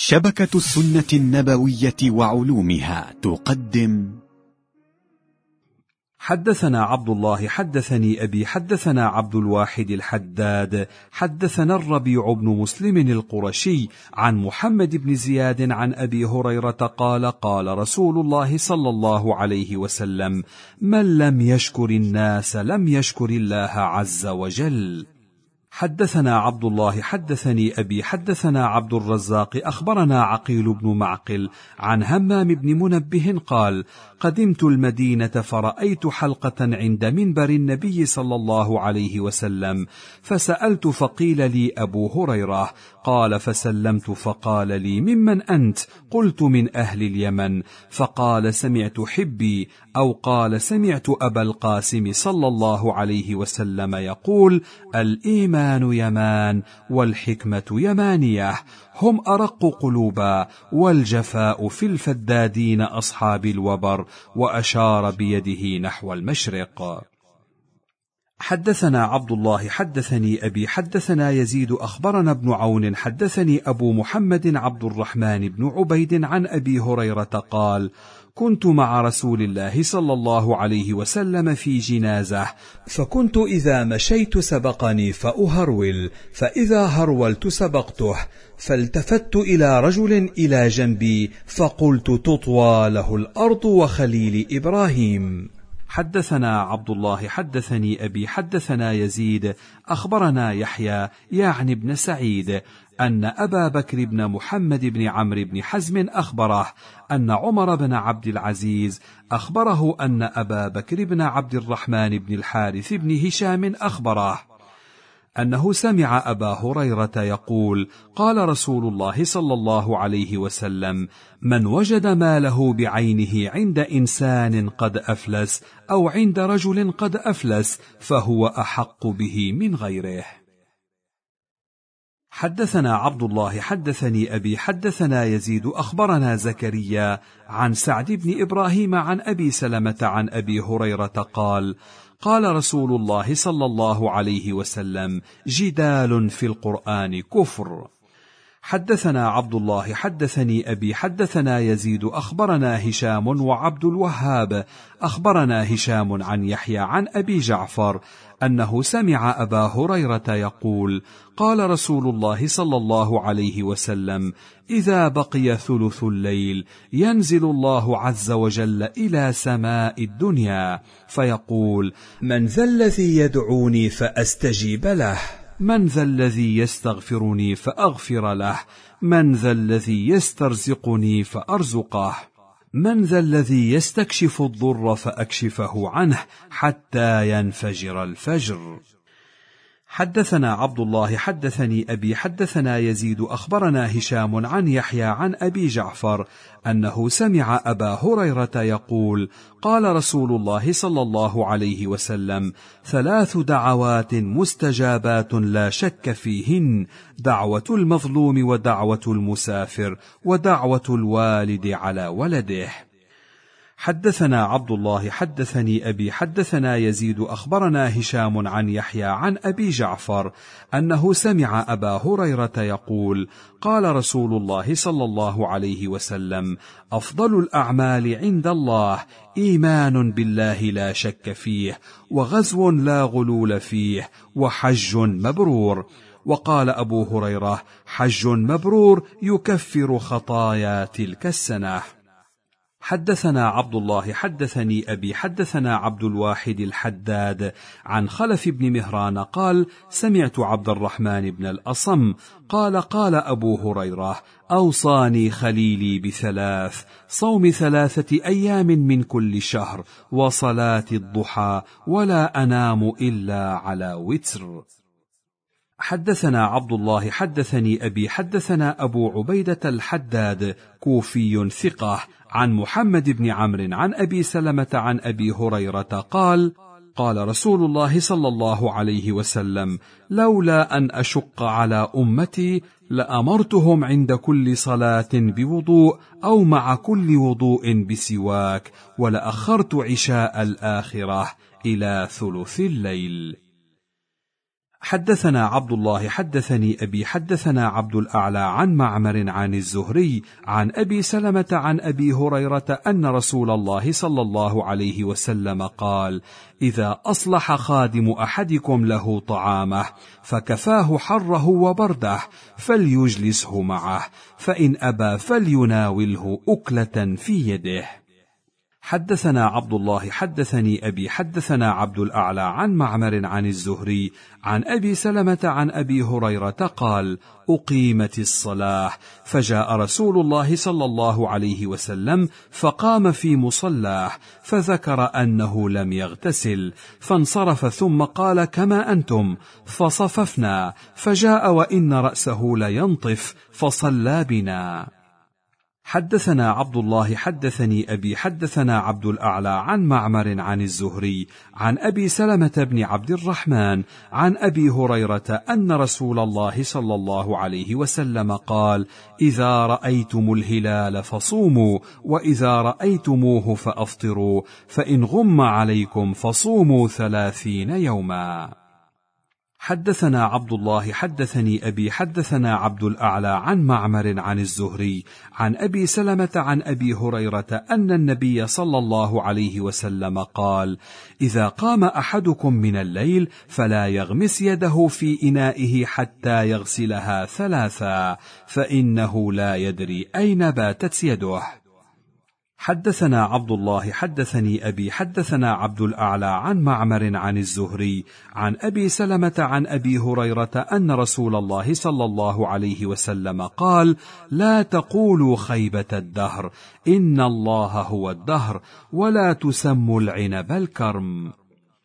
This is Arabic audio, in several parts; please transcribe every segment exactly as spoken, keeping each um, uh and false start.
شبكة السنة النبوية وعلومها تقدم. حدثنا عبد الله حدثني أبي حدثنا عبد الواحد الحداد حدثنا الربيع بن مسلم القرشي عن محمد بن زياد عن أبي هريرة قال قال رسول الله صلى الله عليه وسلم: من لم يشكر الناس لم يشكر الله عز وجل. حدثنا عبد الله حدثني أبي حدثنا عبد الرزاق أخبرنا عقيل بن معقل عن همام بن منبه قال: قدمت المدينة فرأيت حلقة عند منبر النبي صلى الله عليه وسلم، فسألت فقيل لي أبو هريرة، قال فسلمت فقال لي: ممن أنت؟ قلت: من أهل اليمن. فقال: سمعت حبي، أو قال: سمعت أبا القاسم صلى الله عليه وسلم يقول: الإيمان يمان والحكمة يمانية، هم أرق قلوبا، والجفاء في الفدادين أصحاب الوبر، وأشار بيده نحو المشرق. حدثنا عبد الله حدثني أبي حدثنا يزيد أخبرنا ابن عون حدثني أبو محمد عبد الرحمن بن عبيد عن أبي هريرة قال: كنت مع رسول الله صلى الله عليه وسلم في جنازة، فكنت إذا مشيت سبقني فأهرول، فإذا هرولت سبقته، فالتفت إلى رجل إلى جنبي فقلت: تطوى له الأرض وخليل إبراهيم. حدثنا عبد الله حدثني أبي حدثنا يزيد أخبرنا يحيى يعني ابن سعيد أن أبا بكر بن محمد بن عمرو بن حزم أخبره أن عمر بن عبد العزيز أخبره أن أبا بكر بن عبد الرحمن بن الحارث بن هشام أخبره أنه سمع أبا هريرة يقول: قال رسول الله صلى الله عليه وسلم: من وجد ماله بعينه عند إنسان قد أفلس أو عند رجل قد أفلس فهو أحق به من غيره. حدثنا عبد الله حدثني أبي حدثنا يزيد أخبرنا زكريا عن سعد بن إبراهيم عن أبي سلمة عن أبي هريرة قال: قال رسول الله صلى الله عليه وسلم: جدال في القرآن كفر. حدثنا عبد الله حدثني أبي حدثنا يزيد أخبرنا هشام وعبد الوهاب أخبرنا هشام عن يحيى عن أبي جعفر أنه سمع أبا هريرة يقول: قال رسول الله صلى الله عليه وسلم: إذا بقي ثلث الليل ينزل الله عز وجل إلى سماء الدنيا فيقول: من ذا الذي يدعوني فأستجيب له؟ من ذا الذي يستغفرني فأغفر له؟ من ذا الذي يسترزقني فأرزقه؟ من ذا الذي يستكشف الضر فأكشفه عنه حتى ينفجر الفجر؟ حدثنا عبد الله حدثني أبي حدثنا يزيد أخبرنا هشام عن يحيى عن أبي جعفر أنه سمع أبا هريرة يقول: قال رسول الله صلى الله عليه وسلم: ثلاث دعوات مستجابات لا شك فيهن: دعوة المظلوم، ودعوة المسافر، ودعوة الوالد على ولده. حدثنا عبد الله حدثني أبي حدثنا يزيد أخبرنا هشام عن يحيى عن أبي جعفر أنه سمع أبا هريرة يقول: قال رسول الله صلى الله عليه وسلم: أفضل الأعمال عند الله إيمان بالله لا شك فيه، وغزو لا غلول فيه، وحج مبرور. وقال أبو هريرة: حج مبرور يكفر خطايا تلك السنة. حدثنا عبد الله حدثني أبي حدثنا عبد الواحد الحداد عن خلف بن مهران قال: سمعت عبد الرحمن بن الأصم قال: قال أبو هريرة: أوصاني خليلي بثلاث: صوم ثلاثة أيام من كل شهر، وصلاة الضحى، ولا أنام إلا على وتر. حدثنا عبد الله حدثني أبي حدثنا أبو عبيدة الحداد كوفي ثقة عن محمد بن عمرو عن أبي سلمة عن أبي هريرة قال: قال رسول الله صلى الله عليه وسلم: لولا أن أشق على أمتي لأمرتهم عند كل صلاة بوضوء أو مع كل وضوء بسواك، ولأخرت عشاء الآخرة إلى ثلث الليل. حدثنا عبد الله حدثني أبي حدثنا عبد الأعلى عن معمر عن الزهري عن أبي سلمة عن أبي هريرة أن رسول الله صلى الله عليه وسلم قال: إذا أصلح خادم أحدكم له طعامه فكفاه حره وبرده فليجلسه معه، فإن أبى فليناوله أكلة في يده. حدثنا عبد الله حدثني أبي حدثنا عبد الأعلى عن معمر عن الزهري عن أبي سلمة عن أبي هريرة قال: أقيمت الصلاة فجاء رسول الله صلى الله عليه وسلم فقام في مصلاه فذكر أنه لم يغتسل فانصرف ثم قال: كما أنتم، فصففنا، فجاء وإن رأسه لينطف فصلى بنا. حدثنا عبد الله حدثني أبي حدثنا عبد الأعلى عن معمر عن الزهري عن أبي سلمة بن عبد الرحمن عن أبي هريرة أن رسول الله صلى الله عليه وسلم قال: إذا رأيتم الهلال فصوموا، وإذا رأيتموه فأفطروا، فإن غم عليكم فصوموا ثلاثين يوما. حدثنا عبد الله حدثني أبي حدثنا عبد الأعلى عن معمر عن الزهري عن أبي سلمة عن أبي هريرة أن النبي صلى الله عليه وسلم قال: إذا قام أحدكم من الليل فلا يغمس يده في إنائه حتى يغسلها ثلاثا، فإنه لا يدري أين باتت يده. حدثنا عبد الله حدثني أبي حدثنا عبد الأعلى عن معمر عن الزهري عن أبي سلمة عن أبي هريرة أن رسول الله صلى الله عليه وسلم قال: لا تقولوا خيبة الدهر، إن الله هو الدهر، ولا تسموا العنب الكرم.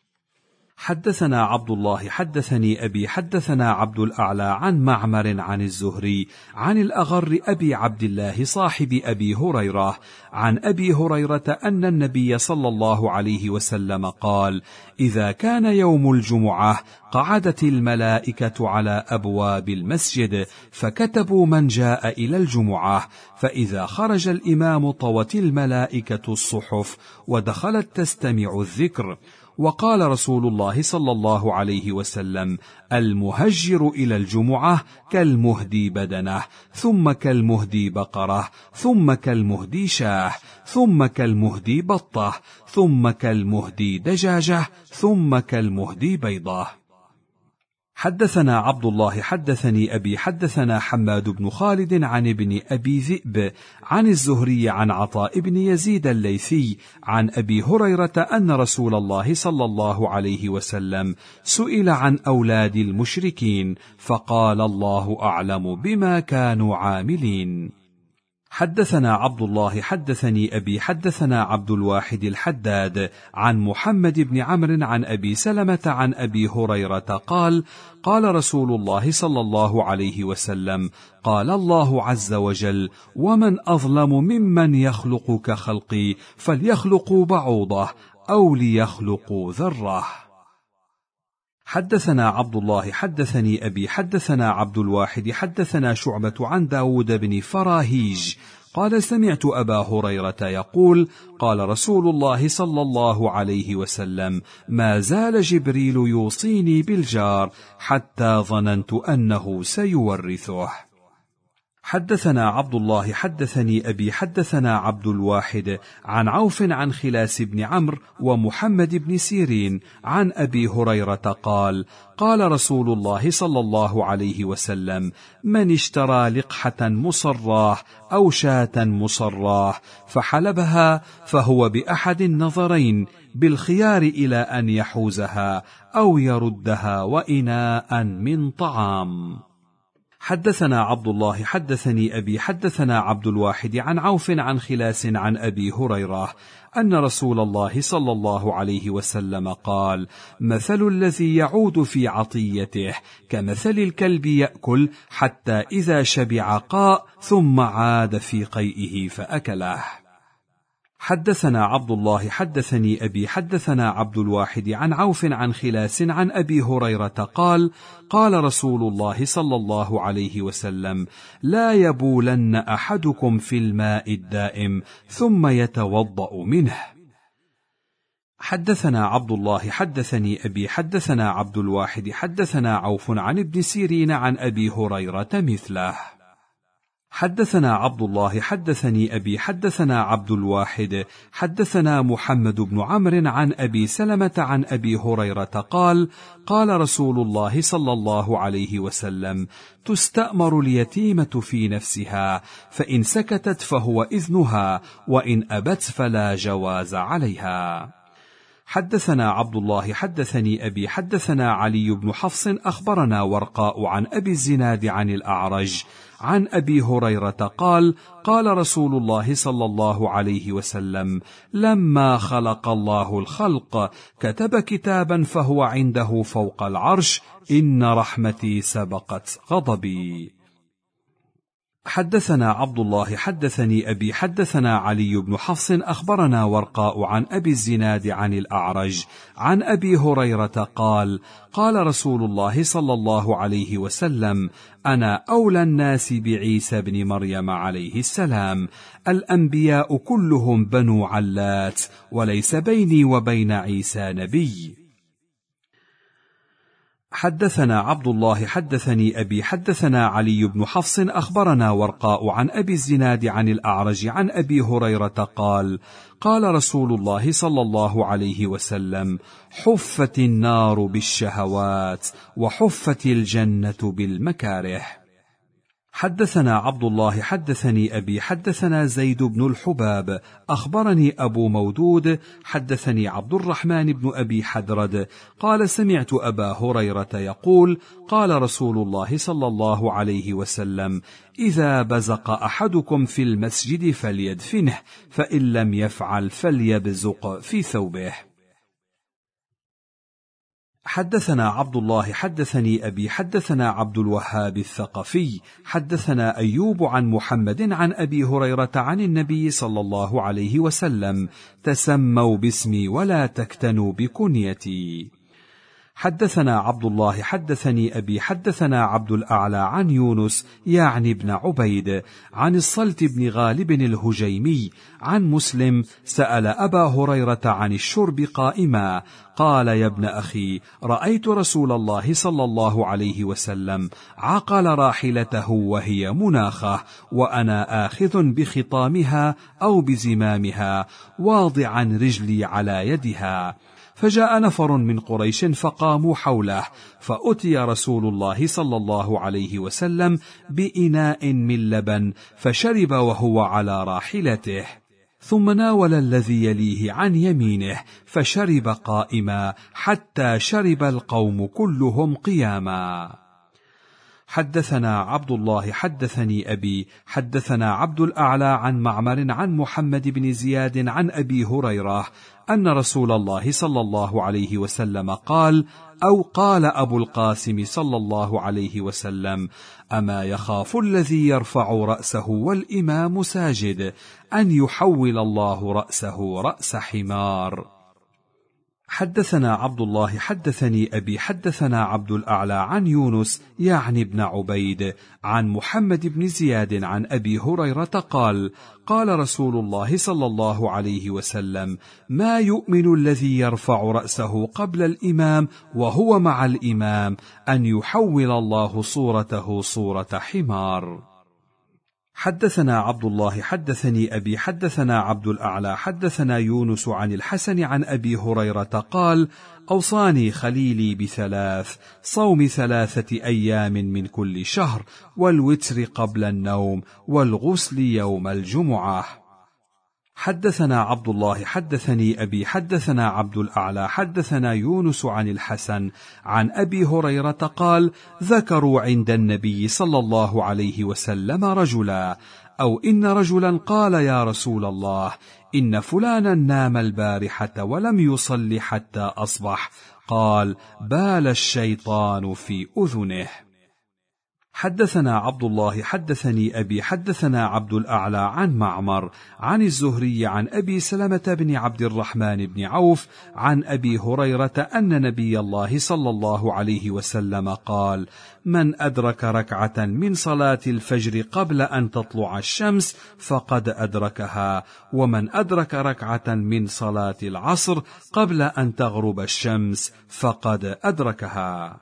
حدثنا عبد الله حدثني أبي حدثنا عبد الأعلى عن معمر عن الزهري عن الأغر أبي عبد الله صاحب أبي هريرة عن أبي هريرة أن النبي صلى الله عليه وسلم قال: إذا كان يوم الجمعة قعدت الملائكة على أبواب المسجد فكتبوا من جاء إلى الجمعة، فإذا خرج الإمام طوت الملائكة الصحف ودخلت تستمع الذكر. وقال رسول الله صلى الله عليه وسلم: المهجر إلى الجمعة كالمهدي بدنه، ثم كالمهدي بقرة، ثم كالمهدي شاه، ثم كالمهدي بطة، ثم كالمهدي دجاجة، ثم كالمهدي بيضة. حدثنا عبد الله حدثني أبي حدثنا حماد بن خالد عن ابن أبي ذئب عن الزهري عن عطاء بن يزيد الليثي عن أبي هريرة أن رسول الله صلى الله عليه وسلم سئل عن أولاد المشركين فقال: الله أعلم بما كانوا عاملين. حدثنا عبد الله حدثني أبي حدثنا عبد الواحد الحداد عن محمد بن عمرو عن أبي سلمة عن أبي هريرة قال: قال رسول الله صلى الله عليه وسلم: قال الله عز وجل: ومن أظلم ممن يخلق كخلقي، فليخلقوا بعوضة أو ليخلقوا ذرة. حدثنا عبد الله حدثني أبي حدثنا عبد الواحد حدثنا شعبة عن داود بن فراهيج قال: سمعت أبا هريرة يقول: قال رسول الله صلى الله عليه وسلم: ما زال جبريل يوصيني بالجار حتى ظننت أنه سيورثه. حدثنا عبد الله حدثني أبي حدثنا عبد الواحد عن عوف عن خلاس بن عمرو ومحمد بن سيرين عن أبي هريرة قال: قال رسول الله صلى الله عليه وسلم: من اشترى لقحة مصراه أو شاة مصراه فحلبها فهو بأحد النظرين، بالخيار إلى أن يحوزها أو يردها وإناء من طعام. حدثنا عبد الله حدثني أبي حدثنا عبد الواحد عن عوف عن خلاس عن أبي هريرة أن رسول الله صلى الله عليه وسلم قال: مثل الذي يعود في عطيته كمثل الكلب يأكل حتى إذا شبع قاء ثم عاد في قيئه فأكله. حدثنا عبد الله حدثني أبي حدثنا عبد الواحد عن عوف عن خلاس عن أبي هريرة قال: قال رسول الله صلى الله عليه وسلم: لا يبولن أحدكم في الماء الدائم ثم يتوضأ منه. حدثنا عبد الله حدثني أبي حدثنا عبد الواحد حدثنا عوف عن ابن سيرين عن أبي هريرة مثله. حدثنا عبد الله حدثني أبي حدثنا عبد الواحد حدثنا محمد بن عمرو عن أبي سلمة عن أبي هريرة قال: قال رسول الله صلى الله عليه وسلم: تستأمر اليتيمة في نفسها، فإن سكتت فهو إذنها، وإن أبت فلا جواز عليها. حدثنا عبد الله حدثني أبي حدثنا علي بن حفص أخبرنا ورقاء عن أبي الزناد عن الأعرج عن أبي هريرة قال: قال رسول الله صلى الله عليه وسلم: لما خلق الله الخلق كتب كتابا فهو عنده فوق العرش: إن رحمتي سبقت غضبي. حدثنا عبد الله حدثني أبي حدثنا علي بن حفص أخبرنا ورقاء عن أبي الزناد عن الأعرج عن أبي هريرة قال: قال رسول الله صلى الله عليه وسلم: أنا أولى الناس بعيسى بن مريم عليه السلام، الأنبياء كلهم بنو علات، وليس بيني وبين عيسى نبي. حدثنا عبد الله حدثني أبي حدثنا علي بن حفص أخبرنا ورقاء عن أبي الزناد عن الأعرج عن أبي هريرة قال: قال رسول الله صلى الله عليه وسلم: حفت النار بالشهوات، وحفت الجنة بالمكاره. حدثنا عبد الله حدثني أبي حدثنا زيد بن الحباب أخبرني أبو مودود حدثني عبد الرحمن بن أبي حدرد قال: سمعت أبا هريرة يقول: قال رسول الله صلى الله عليه وسلم: إذا بزق أحدكم في المسجد فليدفنه، فإن لم يفعل فليبزق في ثوبه. حدثنا عبد الله حدثني أبي حدثنا عبد الوهاب الثقفي حدثنا أيوب عن محمد عن أبي هريرة عن النبي صلى الله عليه وسلم: تسموا باسمي ولا تكتنوا بكنيتي. حدثنا عبد الله حدثني أبي حدثنا عبد الأعلى عن يونس يعني ابن عبيد عن الصلت بن غالب الهجيمي عن مسلم سأل أبا هريرة عن الشرب قائما قال: يا ابن أخي، رأيت رسول الله صلى الله عليه وسلم عقل راحلته وهي مناخة، وأنا آخذ بخطامها أو بزمامها واضعا رجلي على يدها، فجاء نفر من قريش فقاموا حوله، فأتي رسول الله صلى الله عليه وسلم بإناء من لبن فشرب وهو على راحلته، ثم ناول الذي يليه عن يمينه فشرب قائما حتى شرب القوم كلهم قياما. حدثنا عبد الله حدثني أبي حدثنا عبد الأعلى عن معمر عن محمد بن زياد عن أبي هريرة أن رسول الله صلى الله عليه وسلم قال: أو قال أبو القاسم صلى الله عليه وسلم: أما يخاف الذي يرفع رأسه والإمام ساجد أن يحول الله رأسه رأس حمار. حدثنا عبد الله حدثني أبي حدثنا عبد الأعلى عن يونس يعني ابن عبيد عن محمد بن زياد عن أبي هريرة قال: قال رسول الله صلى الله عليه وسلم: ما يؤمن الذي يرفع رأسه قبل الإمام وهو مع الإمام أن يحول الله صورته صورة حمار. حدثنا عبد الله حدثني أبي حدثنا عبد الأعلى حدثنا يونس عن الحسن عن أبي هريرة قال: أوصاني خليلي بثلاث: صوم ثلاثة أيام من كل شهر، والوتر قبل النوم، والغسل يوم الجمعة. حدثنا عبد الله حدثني أبي حدثنا عبد الأعلى حدثنا يونس عن الحسن عن أبي هريرة قال: ذكروا عند النبي صلى الله عليه وسلم رجلا، أو إن رجلا قال: يا رسول الله، إن فلانا نام البارحة ولم يصل حتى أصبح. قال: بال الشيطان في أذنه. حدثنا عبد الله حدثني أبي حدثنا عبد الأعلى عن معمر عن الزهري عن أبي سلمة بن عبد الرحمن بن عوف عن أبي هريرة أن نبي الله صلى الله عليه وسلم قال: من أدرك ركعة من صلاة الفجر قبل أن تطلع الشمس فقد أدركها، ومن أدرك ركعة من صلاة العصر قبل أن تغرب الشمس فقد أدركها.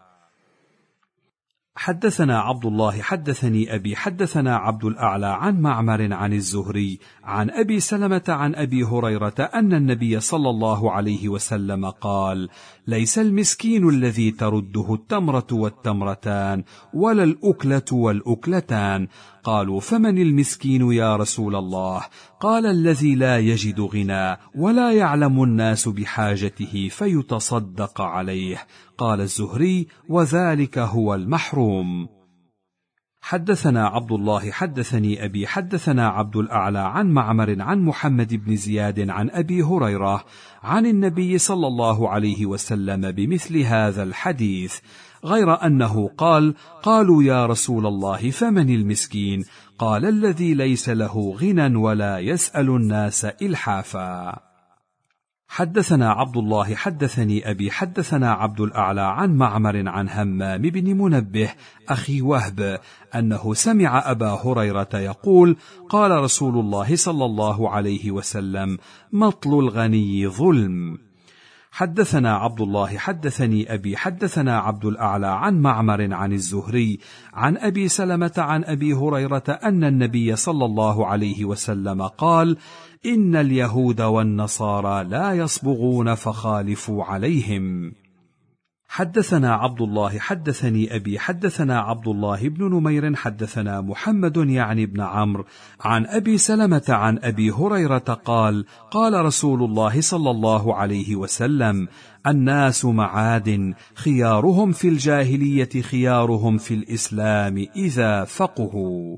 حدثنا عبد الله حدثني أبي حدثنا عبد الأعلى عن معمر عن الزهري عن أبي سلمة عن أبي هريرة أن النبي صلى الله عليه وسلم قال: ليس المسكين الذي ترده التمرة والتمرتان ولا الأكلة والأكلتان. قالوا: فمن المسكين يا رسول الله؟ قال: الذي لا يجد غنى ولا يعلم الناس بحاجته فيتصدق عليه. قال الزهري: وذلك هو المحروم. حدثنا عبد الله حدثني أبي حدثنا عبد الأعلى عن معمر عن محمد بن زياد عن أبي هريرة عن النبي صلى الله عليه وسلم بمثل هذا الحديث، غير أنه قال: قالوا يا رسول الله فمن المسكين؟ قال: الذي ليس له غنى ولا يسأل الناس إلحافا. حدثنا عبد الله حدثني أبي حدثنا عبد الأعلى عن معمر عن همام بن منبه أخي وهب أنه سمع أبا هريرة يقول: قال رسول الله صلى الله عليه وسلم: مطل الغني ظلم. حدثنا عبد الله حدثني أبي حدثنا عبد الأعلى عن معمر عن الزهري عن أبي سلمة عن أبي هريرة أن النبي صلى الله عليه وسلم قال: إن اليهود والنصارى لا يصبغون فخالفوا عليهم. حدثنا عبد الله حدثني أبي حدثنا عبد الله بن نمير حدثنا محمد يعني بن عمرو عن أبي سلمة عن أبي هريرة قال: قال رسول الله صلى الله عليه وسلم: الناس معادن، خيارهم في الجاهلية خيارهم في الإسلام إذا فقهوا.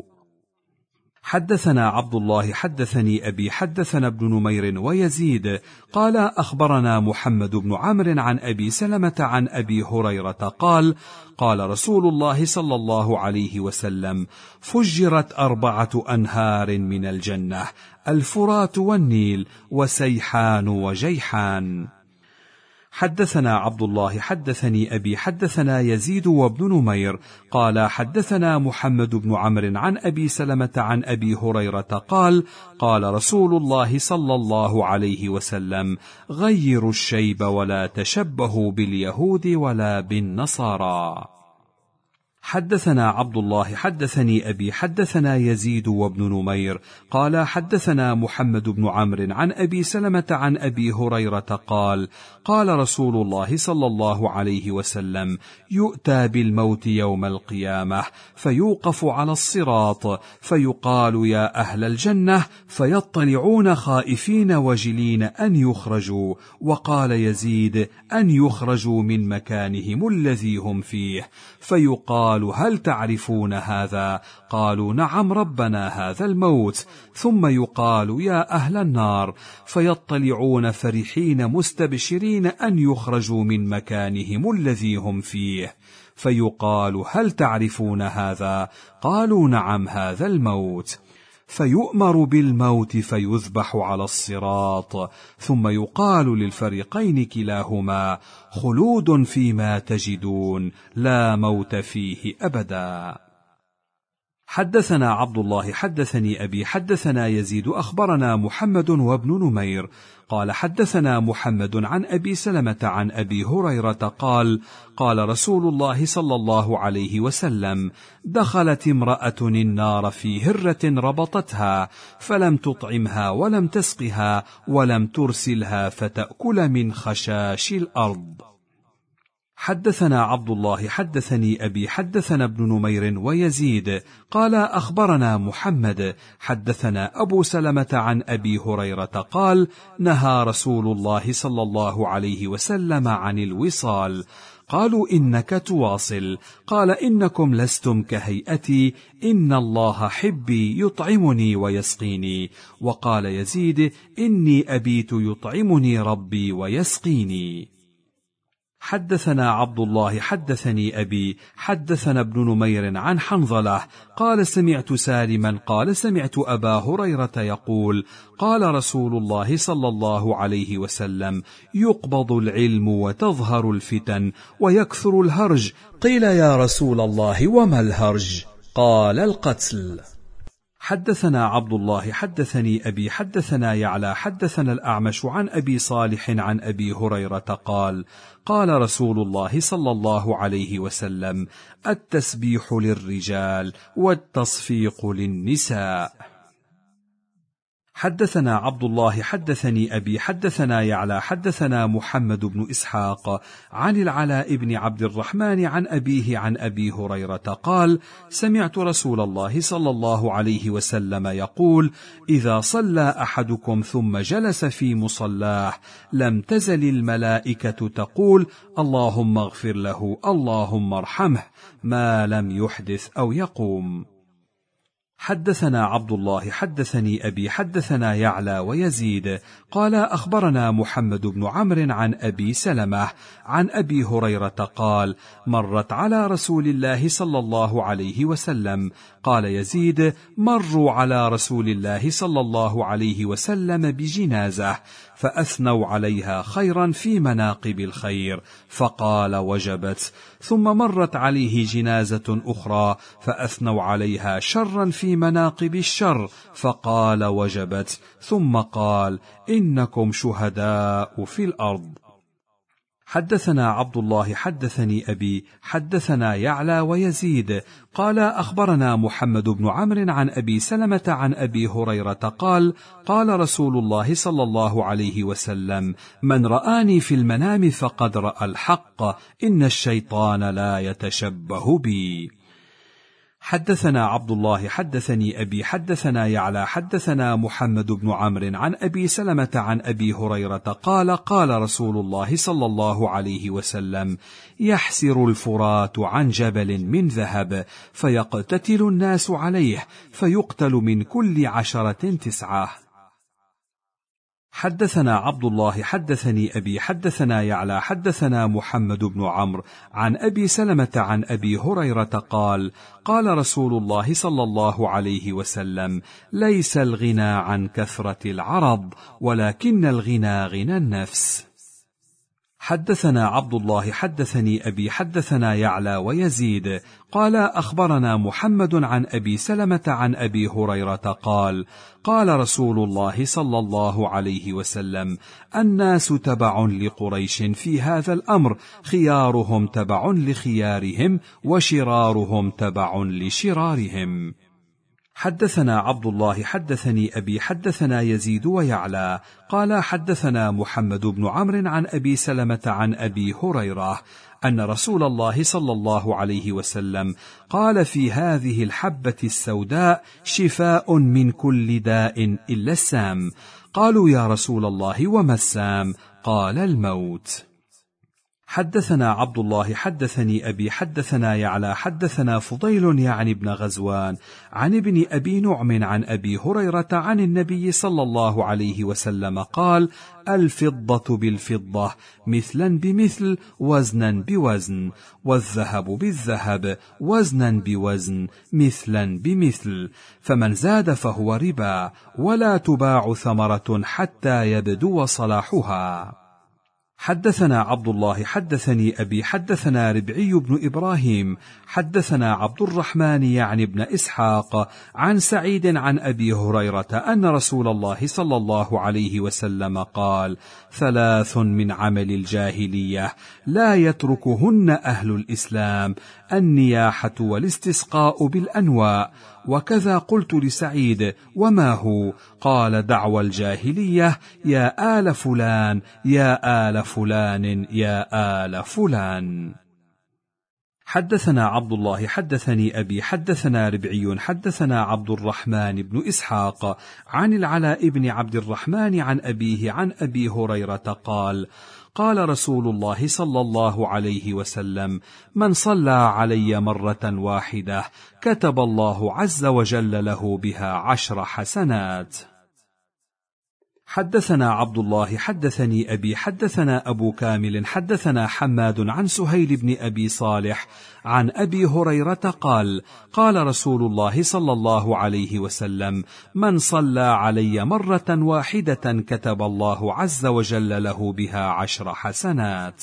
حدثنا عبد الله حدثني أبي حدثنا ابن نمير ويزيد قال: أخبرنا محمد بن عمرو عن أبي سلمة عن أبي هريرة قال: قال رسول الله صلى الله عليه وسلم: فجرت أربعة أنهار من الجنة، الفرات والنيل وسيحان وجيحان. حدثنا عبد الله حدثني أبي حدثنا يزيد وابن نمير قال: حدثنا محمد بن عمرو عن أبي سلمة عن أبي هريرة قال: قال رسول الله صلى الله عليه وسلم: غيروا الشيب ولا تشبهوا باليهود ولا بالنصارى. حدثنا عبد الله حدثني أبي حدثنا يزيد وابن نمير قال: حدثنا محمد بن عمرو عن أبي سلمة عن أبي هريرة قال: قال رسول الله صلى الله عليه وسلم: يؤتى بالموت يوم القيامة فيوقف على الصراط فيقال: يا أهل الجنة، فيطلعون خائفين وجلين أن يخرجوا، وقال يزيد: أن يخرجوا من مكانهم الذي هم فيه، فيقال: هل تعرفون هذا؟ قالوا: نعم ربنا، هذا الموت. ثم يقال: يا أهل النار، فيطلعون فرحين مستبشرين أن يخرجوا من مكانهم الذي هم فيه، فيقال: هل تعرفون هذا؟ قالوا: نعم هذا الموت. فيؤمر بالموت فيذبح على الصراط، ثم يقال للفريقين كلاهما: خلود فيما تجدون، لا موت فيه أبدا. حدثنا عبد الله حدثني أبي حدثنا يزيد أخبرنا محمد وابن نمير قال: حدثنا محمد عن أبي سلمة عن أبي هريرة قال: قال رسول الله صلى الله عليه وسلم: دخلت امرأة النار في هرة ربطتها، فلم تطعمها ولم تسقها ولم ترسلها فتأكل من خشاش الأرض. حدثنا عبد الله حدثني أبي حدثنا ابن نمير ويزيد قال: أخبرنا محمد حدثنا أبو سلمة عن أبي هريرة قال: نهى رسول الله صلى الله عليه وسلم عن الوصال. قالوا: إنك تواصل. قال: إنكم لستم كهيئتي، إن الله حبي يطعمني ويسقيني. وقال يزيد: إني أبيت يطعمني ربي ويسقيني. حدثنا عبد الله حدثني أبي حدثنا ابن نمير عن حنظلة قال سمعت سالما قال سمعت أبا هريرة يقول قال رسول الله صلى الله عليه وسلم يقبض العلم وتظهر الفتن ويكثر الهرج. قيل يا رسول الله وما الهرج؟ قال القتل. حدثنا عبد الله حدثني أبي حدثنا يعلى حدثنا الأعمش عن أبي صالح عن أبي هريرة قال قال رسول الله صلى الله عليه وسلم التسبيح للرجال والتصفيق للنساء. حدثنا عبد الله حدثني أبي حدثنا يعلى حدثنا محمد بن إسحاق عن العلاء بن عبد الرحمن عن أبيه عن أبي هريرة قال سمعت رسول الله صلى الله عليه وسلم يقول إذا صلى أحدكم ثم جلس في مصلاه لم تزل الملائكة تقول اللهم اغفر له اللهم ارحمه ما لم يحدث أو يقوم. حدثنا عبد الله حدثني أبي حدثنا يعلى ويزيد قال أخبرنا محمد بن عمرو عن أبي سلمة عن أبي هريرة قال مرت على رسول الله صلى الله عليه وسلم. قال يزيد مروا على رسول الله صلى الله عليه وسلم بجنازة فأثنوا عليها خيرا في مناقب الخير فقال وجبت، ثم مرت عليه جنازة أخرى فأثنوا عليها شرا في مناقب الشر فقال وجبت، ثم قال إنكم شهداء في الأرض. حدثنا عبد الله حدثني أبي حدثنا يعلى ويزيد قال أخبرنا محمد بن عمرو عن أبي سلمة عن أبي هريرة قال قال رسول الله صلى الله عليه وسلم من رآني في المنام فقد رأى الحق إن الشيطان لا يتشبه بي. حدثنا عبد الله حدثني أبي حدثنا يعلى حدثنا محمد بن عمرو عن أبي سلمة عن أبي هريرة قال قال رسول الله صلى الله عليه وسلم يحسر الفرات عن جبل من ذهب فيقتتل الناس عليه فيقتل من كل عشرة تسعة. حدثنا عبد الله حدثني أبي حدثنا يعلى حدثنا محمد بن عمرو عن أبي سلمة عن أبي هريرة قال قال رسول الله صلى الله عليه وسلم ليس الغنى عن كثرة العرض ولكن الغنى غنى النفس. حدثنا عبد الله حدثني أبي حدثنا يعلى ويزيد قال أخبرنا محمد عن أبي سلمة عن أبي هريرة قال قال رسول الله صلى الله عليه وسلم الناس تبع لقريش في هذا الأمر خيارهم تبع لخيارهم وشرارهم تبع لشرارهم. حدثنا عبد الله حدثني أبي حدثنا يزيد ويعلى قال حدثنا محمد بن عمرو عن أبي سلمة عن أبي هريرة أن رسول الله صلى الله عليه وسلم قال في هذه الحبة السوداء شفاء من كل داء إلا السام. قالوا يا رسول الله وما السام؟ قال الموت. حدثنا عبد الله حدثني أبي حدثنا يعلى حدثنا فضيل يعني ابن غزوان عن ابن أبي نعم عن أبي هريرة عن النبي صلى الله عليه وسلم قال الفضة بالفضة مثلا بمثل وزنا بوزن والذهب بالذهب وزنا بوزن مثلا بمثل فمن زاد فهو ربا ولا تباع ثمرة حتى يبدو صلاحها. حدثنا عبد الله حدثني أبي حدثنا ربعي بن إبراهيم حدثنا عبد الرحمن يعني ابن إسحاق عن سعيد عن أبي هريرة أن رسول الله صلى الله عليه وسلم قال ثلاث من عمل الجاهلية لا يتركهن أهل الإسلام النياحة والاستسقاء بالأنواء. وكذا قلت لسعيد وما هو؟ قال دعوى الجاهلية يا آل فلان يا آل فلان يا آل فلان. حدثنا عبد الله حدثني أبي حدثنا ربعي حدثنا عبد الرحمن بن إسحاق عن العلاء بن عبد الرحمن عن أبيه عن أبي هريرة قال قال رسول الله صلى الله عليه وسلم من صلى علي مرة واحدة كتب الله عز وجل له بها عشر حسنات. حدثنا عبد الله حدثني أبي حدثنا أبو كامل حدثنا حماد عن سهيل بن أبي صالح عن أبي هريرة قال قال رسول الله صلى الله عليه وسلم من صلى علي مرة واحدة كتب الله عز وجل له بها عشر حسنات.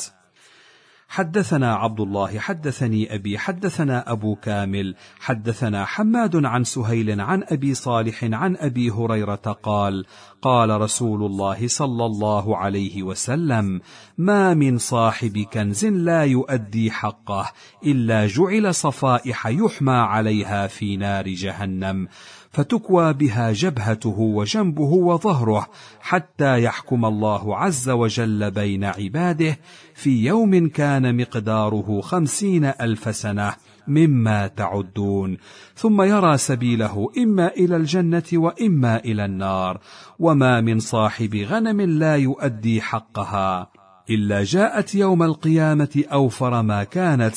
حدثنا عبد الله حدثني أبي حدثنا أبو كامل حدثنا حماد عن سهيل عن أبي صالح عن أبي هريرة قال قال رسول الله صلى الله عليه وسلم ما من صاحب كنز لا يؤدي حقه إلا جعل صفائح يحمى عليها في نار جهنم فتكوى بها جبهته وجنبه وظهره حتى يحكم الله عز وجل بين عباده في يوم كان مقداره خمسين ألف سنة مما تعدون، ثم يرى سبيله إما إلى الجنة وإما إلى النار. وما من صاحب غنم لا يؤدي حقها إلا جاءت يوم القيامة أوفر ما كانت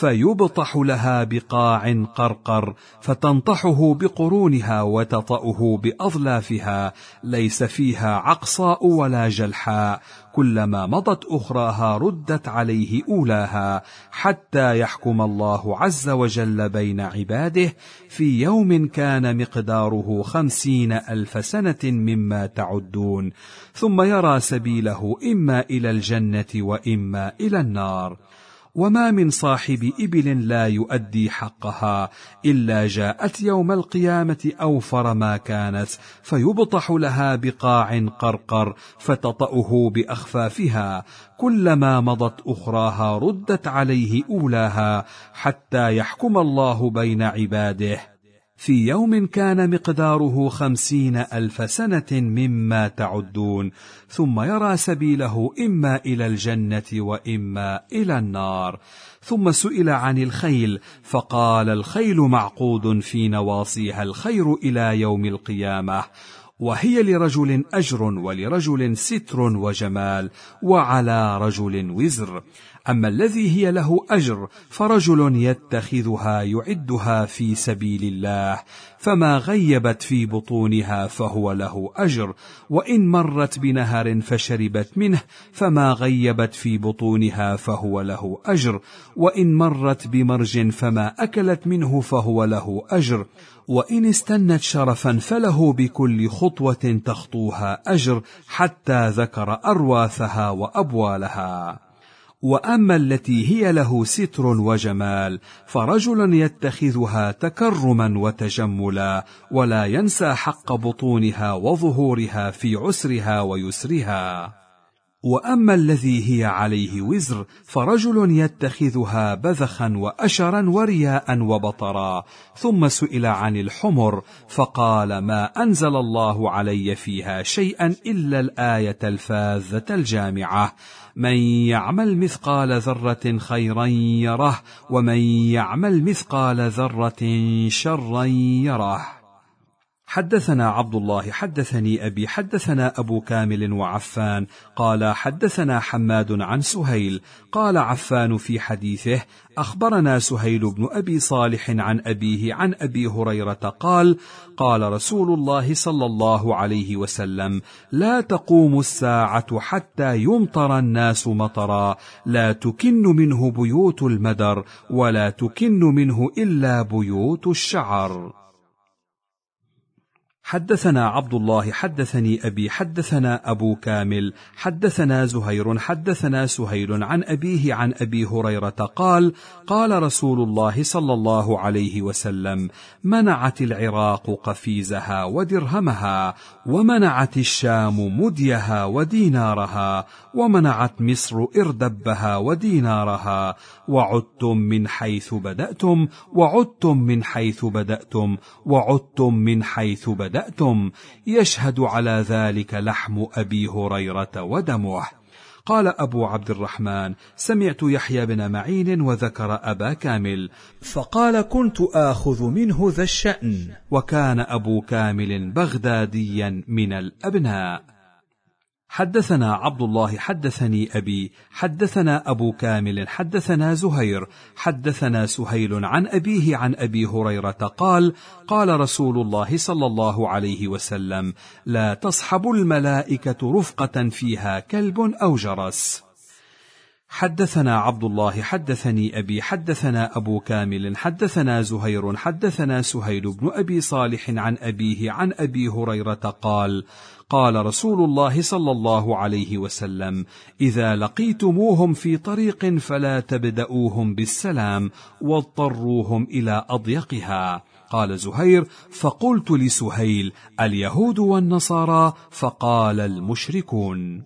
فيبطح لها بقاع قرقر فتنطحه بقرونها وتطأه بأظلافها ليس فيها عقصاء ولا جلحاء، كلما مضت أخراها ردت عليه أولاها حتى يحكم الله عز وجل بين عباده في يوم كان مقداره خمسين ألف سنة مما تعدون، ثم يرى سبيله إما إلى الجنة وإما إلى النار. وما من صاحب إبل لا يؤدي حقها إلا جاءت يوم القيامة أوفر ما كانت فيبطح لها بقاع قرقر فتطأه بأخفافها، كلما مضت أخراها ردت عليه أولاها حتى يحكم الله بين عباده في يوم كان مقداره خمسين ألف سنة مما تعدون، ثم يرى سبيله إما إلى الجنة وإما إلى النار. ثم سئل عن الخيل فقال الخيل معقود في نواصيها الخير إلى يوم القيامة، وهي لرجل أجر ولرجل ستر وجمال وعلى رجل وزر. أما الذي هي له أجر فرجل يتخذها يعدها في سبيل الله فما غيبت في بطونها فهو له أجر، وإن مرت بنهر فشربت منه فما غيبت في بطونها فهو له أجر، وإن مرت بمرج فما أكلت منه فهو له أجر، وإن استنت شرفا فله بكل خطوة تخطوها أجر، حتى ذكر أرواثها وأبوالها. وأما التي هي له ستر وجمال فرجل يتخذها تكرما وتجملا ولا ينسى حق بطونها وظهورها في عسرها ويسرها. وأما الذي هي عليه وزر فرجل يتخذها بذخا وأشرا ورياء وبطرا. ثم سئل عن الحمر فقال ما أنزل الله علي فيها شيئا إلا الآية الفاذة الجامعة من يعمل مثقال ذرة خيرا يره ومن يعمل مثقال ذرة شرا يره. حدثنا عبد الله حدثني أبي حدثنا أبو كامل وعفان قال حدثنا حماد عن سهيل قال عفان في حديثه أخبرنا سهيل بن أبي صالح عن أبيه عن أبي هريرة قال قال رسول الله صلى الله عليه وسلم لا تقوم الساعة حتى يمطر الناس مطرا لا تكن منه بيوت المدر ولا تكن منه إلا بيوت الشعر. حدثنا عبد الله حدثني أبي حدثنا أبو كامل حدثنا زهير حدثنا سهيل عن أبيه عن أبي هريرة قال قال رسول الله صلى الله عليه وسلم منعت العراق قفيزها ودرهمها ومنعت الشام مديها ودينارها ومنعت مصر إردبها ودينارها وعدتم من حيث بدأتم وعدتم من حيث بدأتم وعدتم من حيث بدأتم يشهد على ذلك لحم أبي هريرة ودمه. قال أبو عبد الرحمن سمعت يحيى بن معين وذكر أبا كامل فقال كنت آخذ منه ذا الشأن، وكان أبو كامل بغداديا من الأبناء. حدثنا عبد الله حدثني أبي حدثنا أبو كامل حدثنا زهير حدثنا سهيل عن أبيه عن أبي هريرة قال قال رسول الله صلى الله عليه وسلم: لا تصحب الملائكة رفقة فيها كلب أو جرس. حدثنا عبد الله حدثني أبي حدثنا أبو كامل حدثنا زهير حدثنا سهيل بن أبي صالح عن أبيه عن أبي هريرة قال قال رسول الله صلى الله عليه وسلم: إذا لقيتموهم في طريق فلا تبدؤوهم بالسلام واضطروهم إلى أضيقها. قال زهير: فقلت لسهيل: اليهود والنصارى؟ فقال: المشركون.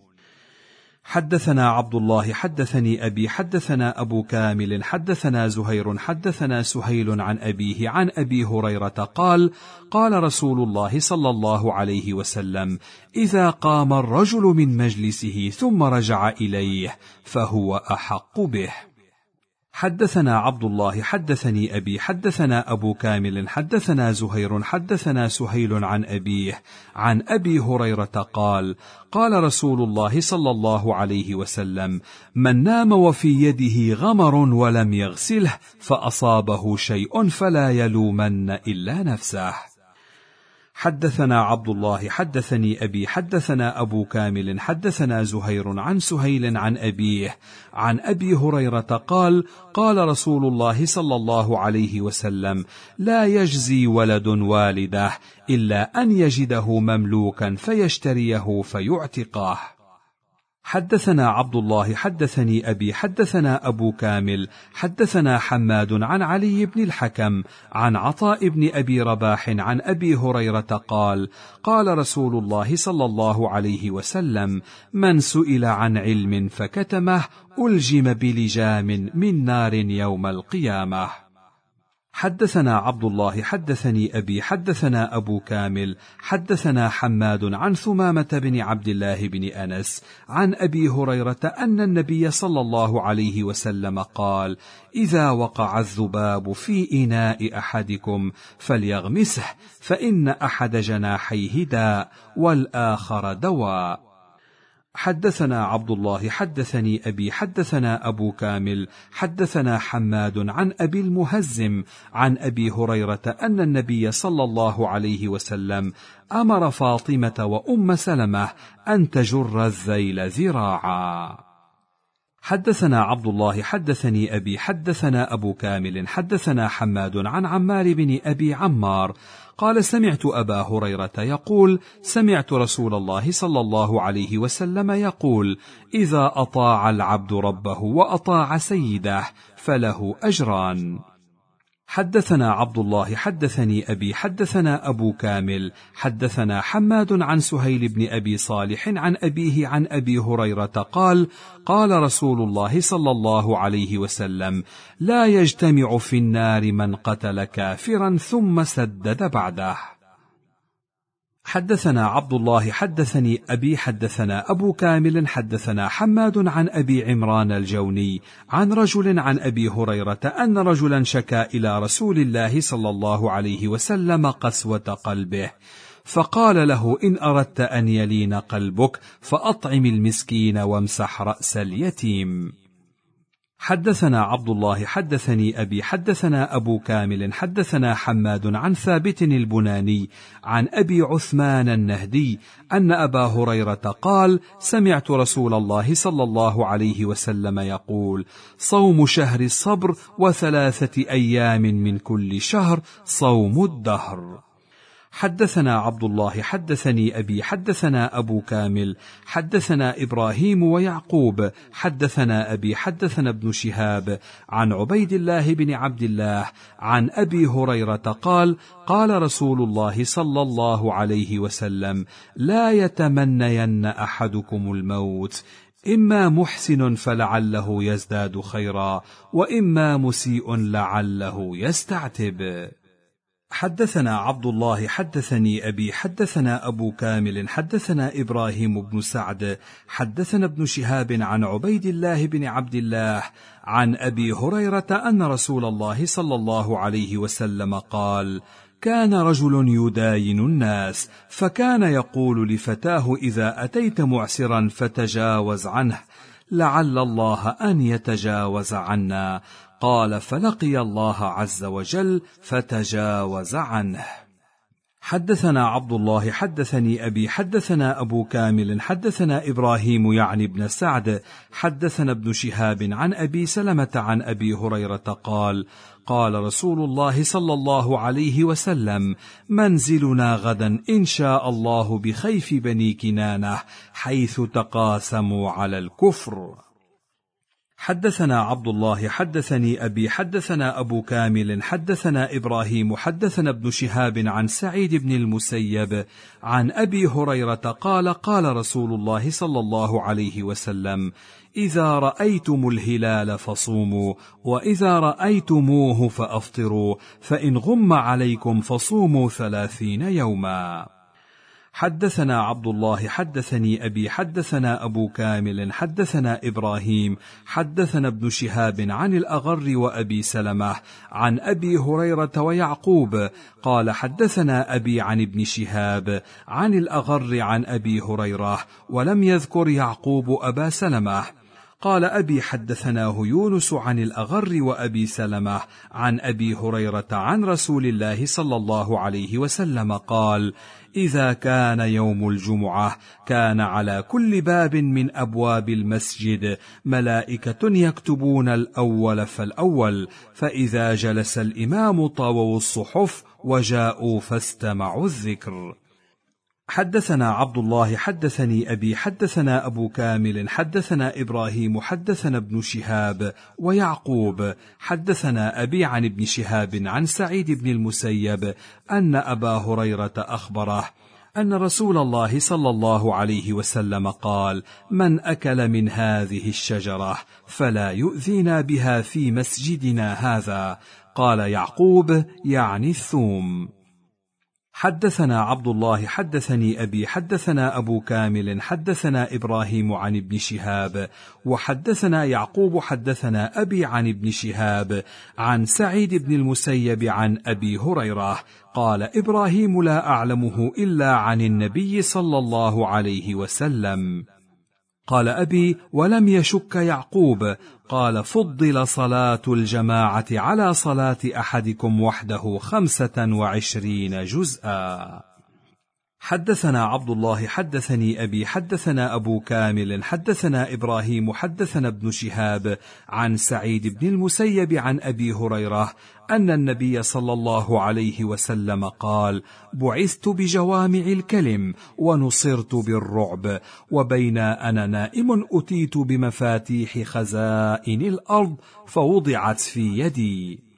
حدثنا عبد الله حدثني أبي حدثنا أبو كامل حدثنا زهير حدثنا سهيل عن أبيه عن أبي هريرة قال قال رسول الله صلى الله عليه وسلم: إذا قام الرجل من مجلسه ثم رجع إليه فهو أحق به. حدثنا عبد الله حدثني أبي حدثنا أبو كامل حدثنا زهير حدثنا سهيل عن أبيه عن أبي هريرة قال قال رسول الله صلى الله عليه وسلم: من نام وفي يده غمر ولم يغسله فأصابه شيء فلا يلومن إلا نفسه. حدثنا عبد الله حدثني أبي حدثنا أبو كامل حدثنا زهير عن سهيل عن أبيه عن أبي هريرة قال قال رسول الله صلى الله عليه وسلم: لا يجزي ولد والده إلا أن يجده مملوكا فيشتريه فيعتقه. حدثنا عبد الله حدثني أبي حدثنا أبو كامل حدثنا حماد عن علي بن الحكم عن عطاء بن أبي رباح عن أبي هريرة قال قال رسول الله صلى الله عليه وسلم: من سئل عن علم فكتمه ألجم بلجام من نار يوم القيامة. حدثنا عبد الله حدثني أبي حدثنا أبو كامل حدثنا حماد عن ثمامة بن عبد الله بن أنس عن أبي هريرة أن النبي صلى الله عليه وسلم قال: إذا وقع الذباب في إناء أحدكم فليغمسه، فإن أحد جناحيه داء والآخر دواء. حدثنا عبد الله حدثني أبي حدثنا أبو كامل حدثنا حماد عن أبي المهزم عن أبي هريرة أن النبي صلى الله عليه وسلم أمر فاطمة وأم سلمة أن تجر الذيل ذراعا. حدثنا عبد الله حدثني أبي حدثنا أبو كامل حدثنا حماد عن عمار بن أبي عمار قال: سمعت أبا هريرة يقول: سمعت رسول الله صلى الله عليه وسلم يقول: إذا أطاع العبد ربه وأطاع سيده فله أجران. حدثنا عبد الله حدثني أبي حدثنا أبو كامل حدثنا حماد عن سهيل بن أبي صالح عن أبيه عن أبي هريرة قال قال رسول الله صلى الله عليه وسلم: لا يجتمع في النار من قتل كافرا ثم سدد بعده. حدثنا عبد الله حدثني أبي حدثنا أبو كامل حدثنا حماد عن أبي عمران الجوني عن رجل عن أبي هريرة أن رجلا شكا إلى رسول الله صلى الله عليه وسلم قسوة قلبه، فقال له: إن أردت أن يلين قلبك فأطعم المسكين وامسح رأس اليتيم. حدثنا عبد الله حدثني أبي حدثنا أبو كامل حدثنا حماد عن ثابت البناني عن أبي عثمان النهدي أن أبا هريرة قال: سمعت رسول الله صلى الله عليه وسلم يقول: صوم شهر الصبر وثلاثة أيام من كل شهر صوم الدهر. حدثنا عبد الله حدثني أبي حدثنا أبو كامل حدثنا إبراهيم ويعقوب حدثنا أبي حدثنا ابن شهاب عن عبيد الله بن عبد الله عن أبي هريرة قال قال رسول الله صلى الله عليه وسلم: لا يتمنين أحدكم الموت، إما محسن فلعله يزداد خيرا، وإما مسيء لعله يستعتب. حدثنا عبد الله حدثني أبي حدثنا أبو كامل حدثنا إبراهيم بن سعد حدثنا ابن شهاب عن عبيد الله بن عبد الله عن أبي هريرة أن رسول الله صلى الله عليه وسلم قال: كان رجل يداين الناس، فكان يقول لفتاه إذا أتيت معسرا فتجاوز عنه، لعل الله أن يتجاوز عنا. قال: فلقي الله عز وجل فتجاوز عنه. حدثنا عبد الله حدثني أبي حدثنا أبو كامل حدثنا إبراهيم يعني ابن سعد حدثنا ابن شهاب عن أبي سلمة عن أبي هريرة قال: قال رسول الله صلى الله عليه وسلم: منزلنا غدا إن شاء الله بخيف بني كنانة حيث تقاسموا على الكفر. حدثنا عبد الله حدثني أبي حدثنا أبو كامل حدثنا إبراهيم حدثنا ابن شهاب عن سعيد بن المسيب عن أبي هريرة قال: قال رسول الله صلى الله عليه وسلم: إذا رأيتم الهلال فصوموا، وإذا رأيتموه فأفطروا، فإن غم عليكم فصوموا ثلاثين يوما. حدثنا عبد الله حدثني أبي حدثنا أبو كامل حدثنا إبراهيم حدثنا ابن شهاب عن الأغر وأبي سلمة عن أبي هريرة ويعقوب قال: حدثنا أبي عن ابن شهاب عن الأغر عن أبي هريرة، ولم يذكر يعقوب أبا سلمة. قال أبي: حدثناه يونس عن الأغر وأبي سلمة عن أبي هريرة عن رسول الله صلى الله عليه وسلم قال: إذا كان يوم الجمعة كان على كل باب من أبواب المسجد ملائكة يكتبون الأول فالأول، فإذا جلس الإمام طووا الصحف وجاءوا فاستمعوا الذكر. حدثنا عبد الله حدثني أبي حدثنا أبو كامل حدثنا إبراهيم حدثنا ابن شهاب ويعقوب حدثنا أبي عن ابن شهاب عن سعيد بن المسيب أن أبا هريرة أخبره أن رسول الله صلى الله عليه وسلم قال: من أكل من هذه الشجرة فلا يؤذينا بها في مسجدنا هذا. قال يعقوب: يعني الثوم. حدثنا عبد الله حدثني أبي حدثنا أبو كامل حدثنا إبراهيم عن ابن شهاب وحدثنا يعقوب حدثنا أبي عن ابن شهاب عن سعيد بن المسيب عن أبي هريرة قال: إبراهيم لا أعلمه إلا عن النبي صلى الله عليه وسلم. قال أبي: ولم يشك يعقوب. قال: فضل صلاة الجماعة على صلاة أحدكم وحده خمسة وعشرين جزءا. حدثنا عبد الله حدثني أبي حدثنا أبو كامل حدثنا إبراهيم حدثنا ابن شهاب عن سعيد بن المسيب عن أبي هريرة أن النبي صلى الله عليه وسلم قال: بعثت بجوامع الكلم ونصرت بالرعب، وبين أنا نائم أتيت بمفاتيح خزائن الأرض فوضعت في يدي.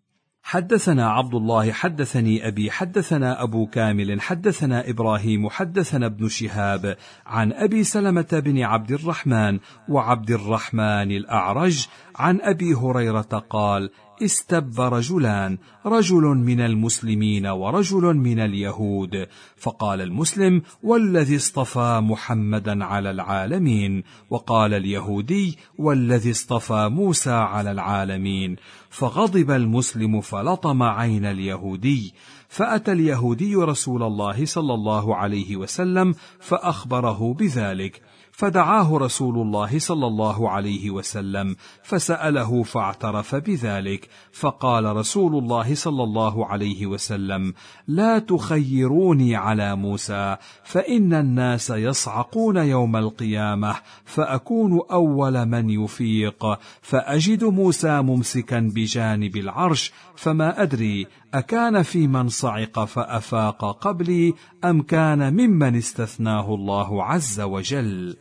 حدثنا عبد الله حدثني أبي حدثنا أبو كامل حدثنا إبراهيم حدثنا ابن شهاب عن أبي سلمة بن عبد الرحمن وعبد الرحمن الأعرج عن أبي هريرة قال: استب رجلان، رجل من المسلمين ورجل من اليهود، فقال المسلم: والذي اصطفى محمدا على العالمين، وقال اليهودي: والذي اصطفى موسى على العالمين، فغضب المسلم فلطم عين اليهودي، فأتى اليهودي رسول الله صلى الله عليه وسلم فأخبره بذلك، فدعاه رسول الله صلى الله عليه وسلم فسأله فاعترف بذلك، فقال رسول الله صلى الله عليه وسلم: لا تخيروني على موسى، فإن الناس يصعقون يوم القيامة فأكون أول من يفيق، فأجد موسى ممسكا بجانب العرش، فما أدري أكان في من صعق فأفاق قبلي أم كان ممن استثناه الله عز وجل.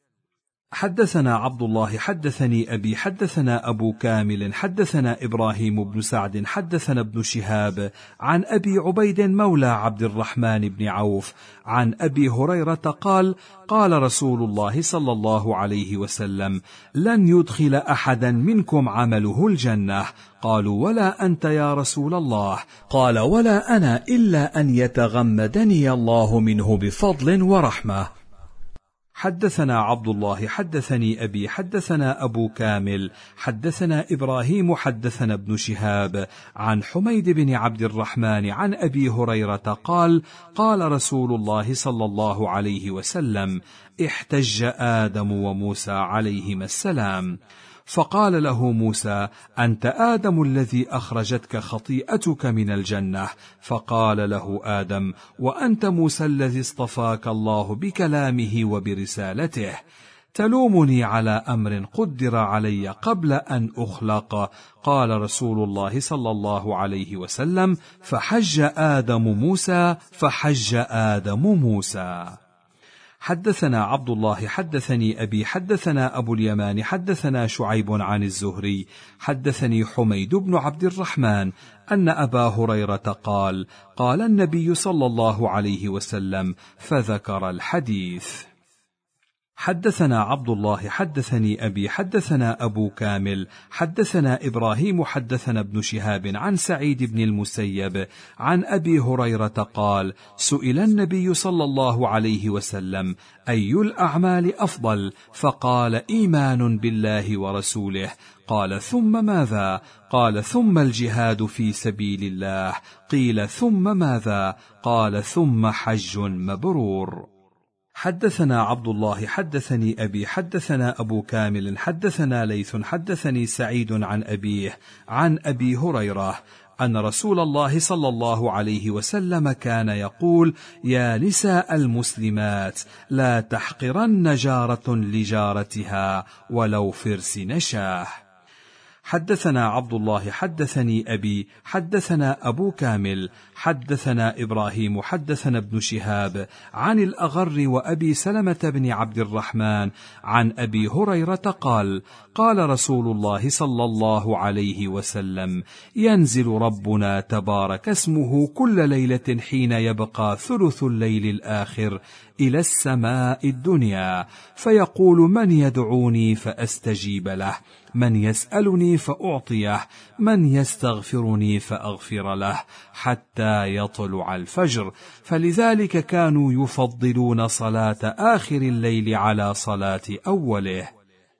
حدثنا عبد الله حدثني أبي حدثنا أبو كامل حدثنا إبراهيم بن سعد حدثنا ابن شهاب عن أبي عبيد مولى عبد الرحمن بن عوف عن أبي هريرة قال: قال رسول الله صلى الله عليه وسلم: لن يدخل أحدا منكم عمله الجنة. قالوا: ولا أنت يا رسول الله؟ قال: ولا أنا إلا أن يتغمدني الله منه بفضل ورحمة. حدثنا عبد الله حدثني أبي حدثنا أبو كامل حدثنا إبراهيم حدثنا ابن شهاب عن حميد بن عبد الرحمن عن أبي هريرة قال قال رسول الله صلى الله عليه وسلم: احتج آدم وموسى عليهما السلام، فقال له موسى: أنت آدم الذي أخرجتك خطيئتك من الجنة. فقال له آدم: وأنت موسى الذي اصطفاك الله بكلامه وبرسالته، تلومني على أمر قدر علي قبل أن أخلق. قال رسول الله صلى الله عليه وسلم: فحج آدم موسى فحج آدم موسى. حدثنا عبد الله حدثني أبي حدثنا أبو اليمان حدثنا شعيب عن الزهري حدثني حميد بن عبد الرحمن أن أبا هريرة قال: قال النبي صلى الله عليه وسلم، فذكر الحديث. حدثنا عبد الله حدثني أبي حدثنا أبو كامل حدثنا إبراهيم حدثنا ابن شهاب عن سعيد بن المسيب عن أبي هريرة قال: سئل النبي صلى الله عليه وسلم: أي الأعمال أفضل؟ فقال: إيمان بالله ورسوله. قال: ثم ماذا؟ قال: ثم الجهاد في سبيل الله. قيل: ثم ماذا؟ قال: ثم حج مبرور. حدثنا عبد الله حدثني أبي حدثنا أبو كامل حدثنا ليث حدثني سعيد عن أبيه عن أبي هريرة أن رسول الله صلى الله عليه وسلم كان يقول: يا نساء المسلمات، لا تحقرن جارة لجارتها ولو فرس نشاه. حدثنا عبد الله حدثني أبي حدثنا أبو كامل حدثنا إبراهيم حدثنا ابن شهاب عن الأغر وأبي سلمة بن عبد الرحمن عن أبي هريرة قال: قال رسول الله صلى الله عليه وسلم: ينزل ربنا تبارك اسمه كل ليلة حين يبقى ثلث الليل الآخر إلى السماء الدنيا، فيقول: من يدعوني فأستجيب له، من يسألني فأعطيه، من يستغفرني فأغفر له، حتى يطلع الفجر. فلذلك كانوا يفضلون صلاة آخر الليل على صلاة أوله.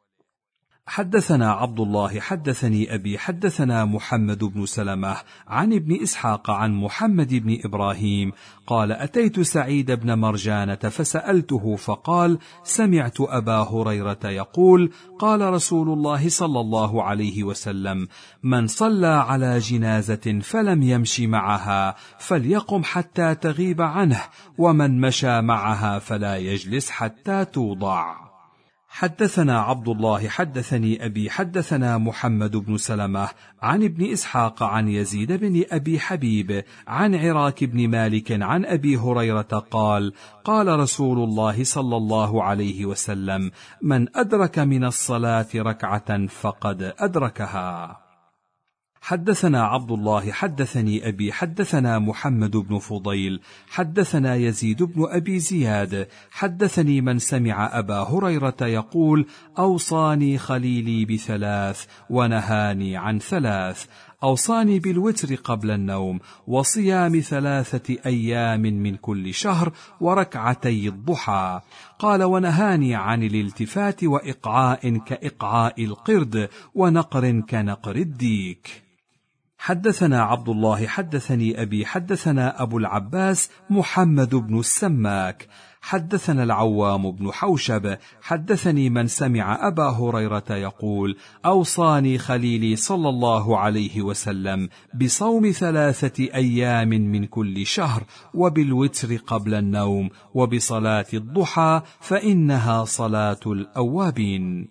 حدثنا عبد الله حدثني أبي حدثنا محمد بن سلمة عن ابن إسحاق عن محمد بن إبراهيم قال: أتيت سعيد بن مرجانة فسألته فقال: سمعت أبا هريرة يقول: قال رسول الله صلى الله عليه وسلم: من صلى على جنازة فلم يمشي معها فليقم حتى تغيب عنه، ومن مشى معها فلا يجلس حتى توضع. حدثنا عبد الله حدثني أبي حدثنا محمد بن سلمة عن ابن إسحاق عن يزيد بن أبي حبيب عن عراك بن مالك عن أبي هريرة قال: قال رسول الله صلى الله عليه وسلم: من أدرك من الصلاة ركعة فقد أدركها. حدثنا عبد الله حدثني أبي حدثنا محمد بن فضيل حدثنا يزيد بن أبي زياد حدثني من سمع أبا هريرة يقول: أوصاني خليلي بثلاث ونهاني عن ثلاث، أوصاني بالوتر قبل النوم، وصيام ثلاثة أيام من كل شهر، وركعتي الضحى. قال: ونهاني عن الالتفات وإقعاء كإقعاء القرد، ونقر كنقر الديك. حدثنا عبد الله حدثني أبي حدثنا أبو العباس محمد بن السماك حدثنا العوام بن حوشب حدثني من سمع أبا هريرة يقول: أوصاني خليلي صلى الله عليه وسلم بصوم ثلاثة أيام من كل شهر، وبالوتر قبل النوم، وبصلاة الضحى فإنها صلاة الأوابين.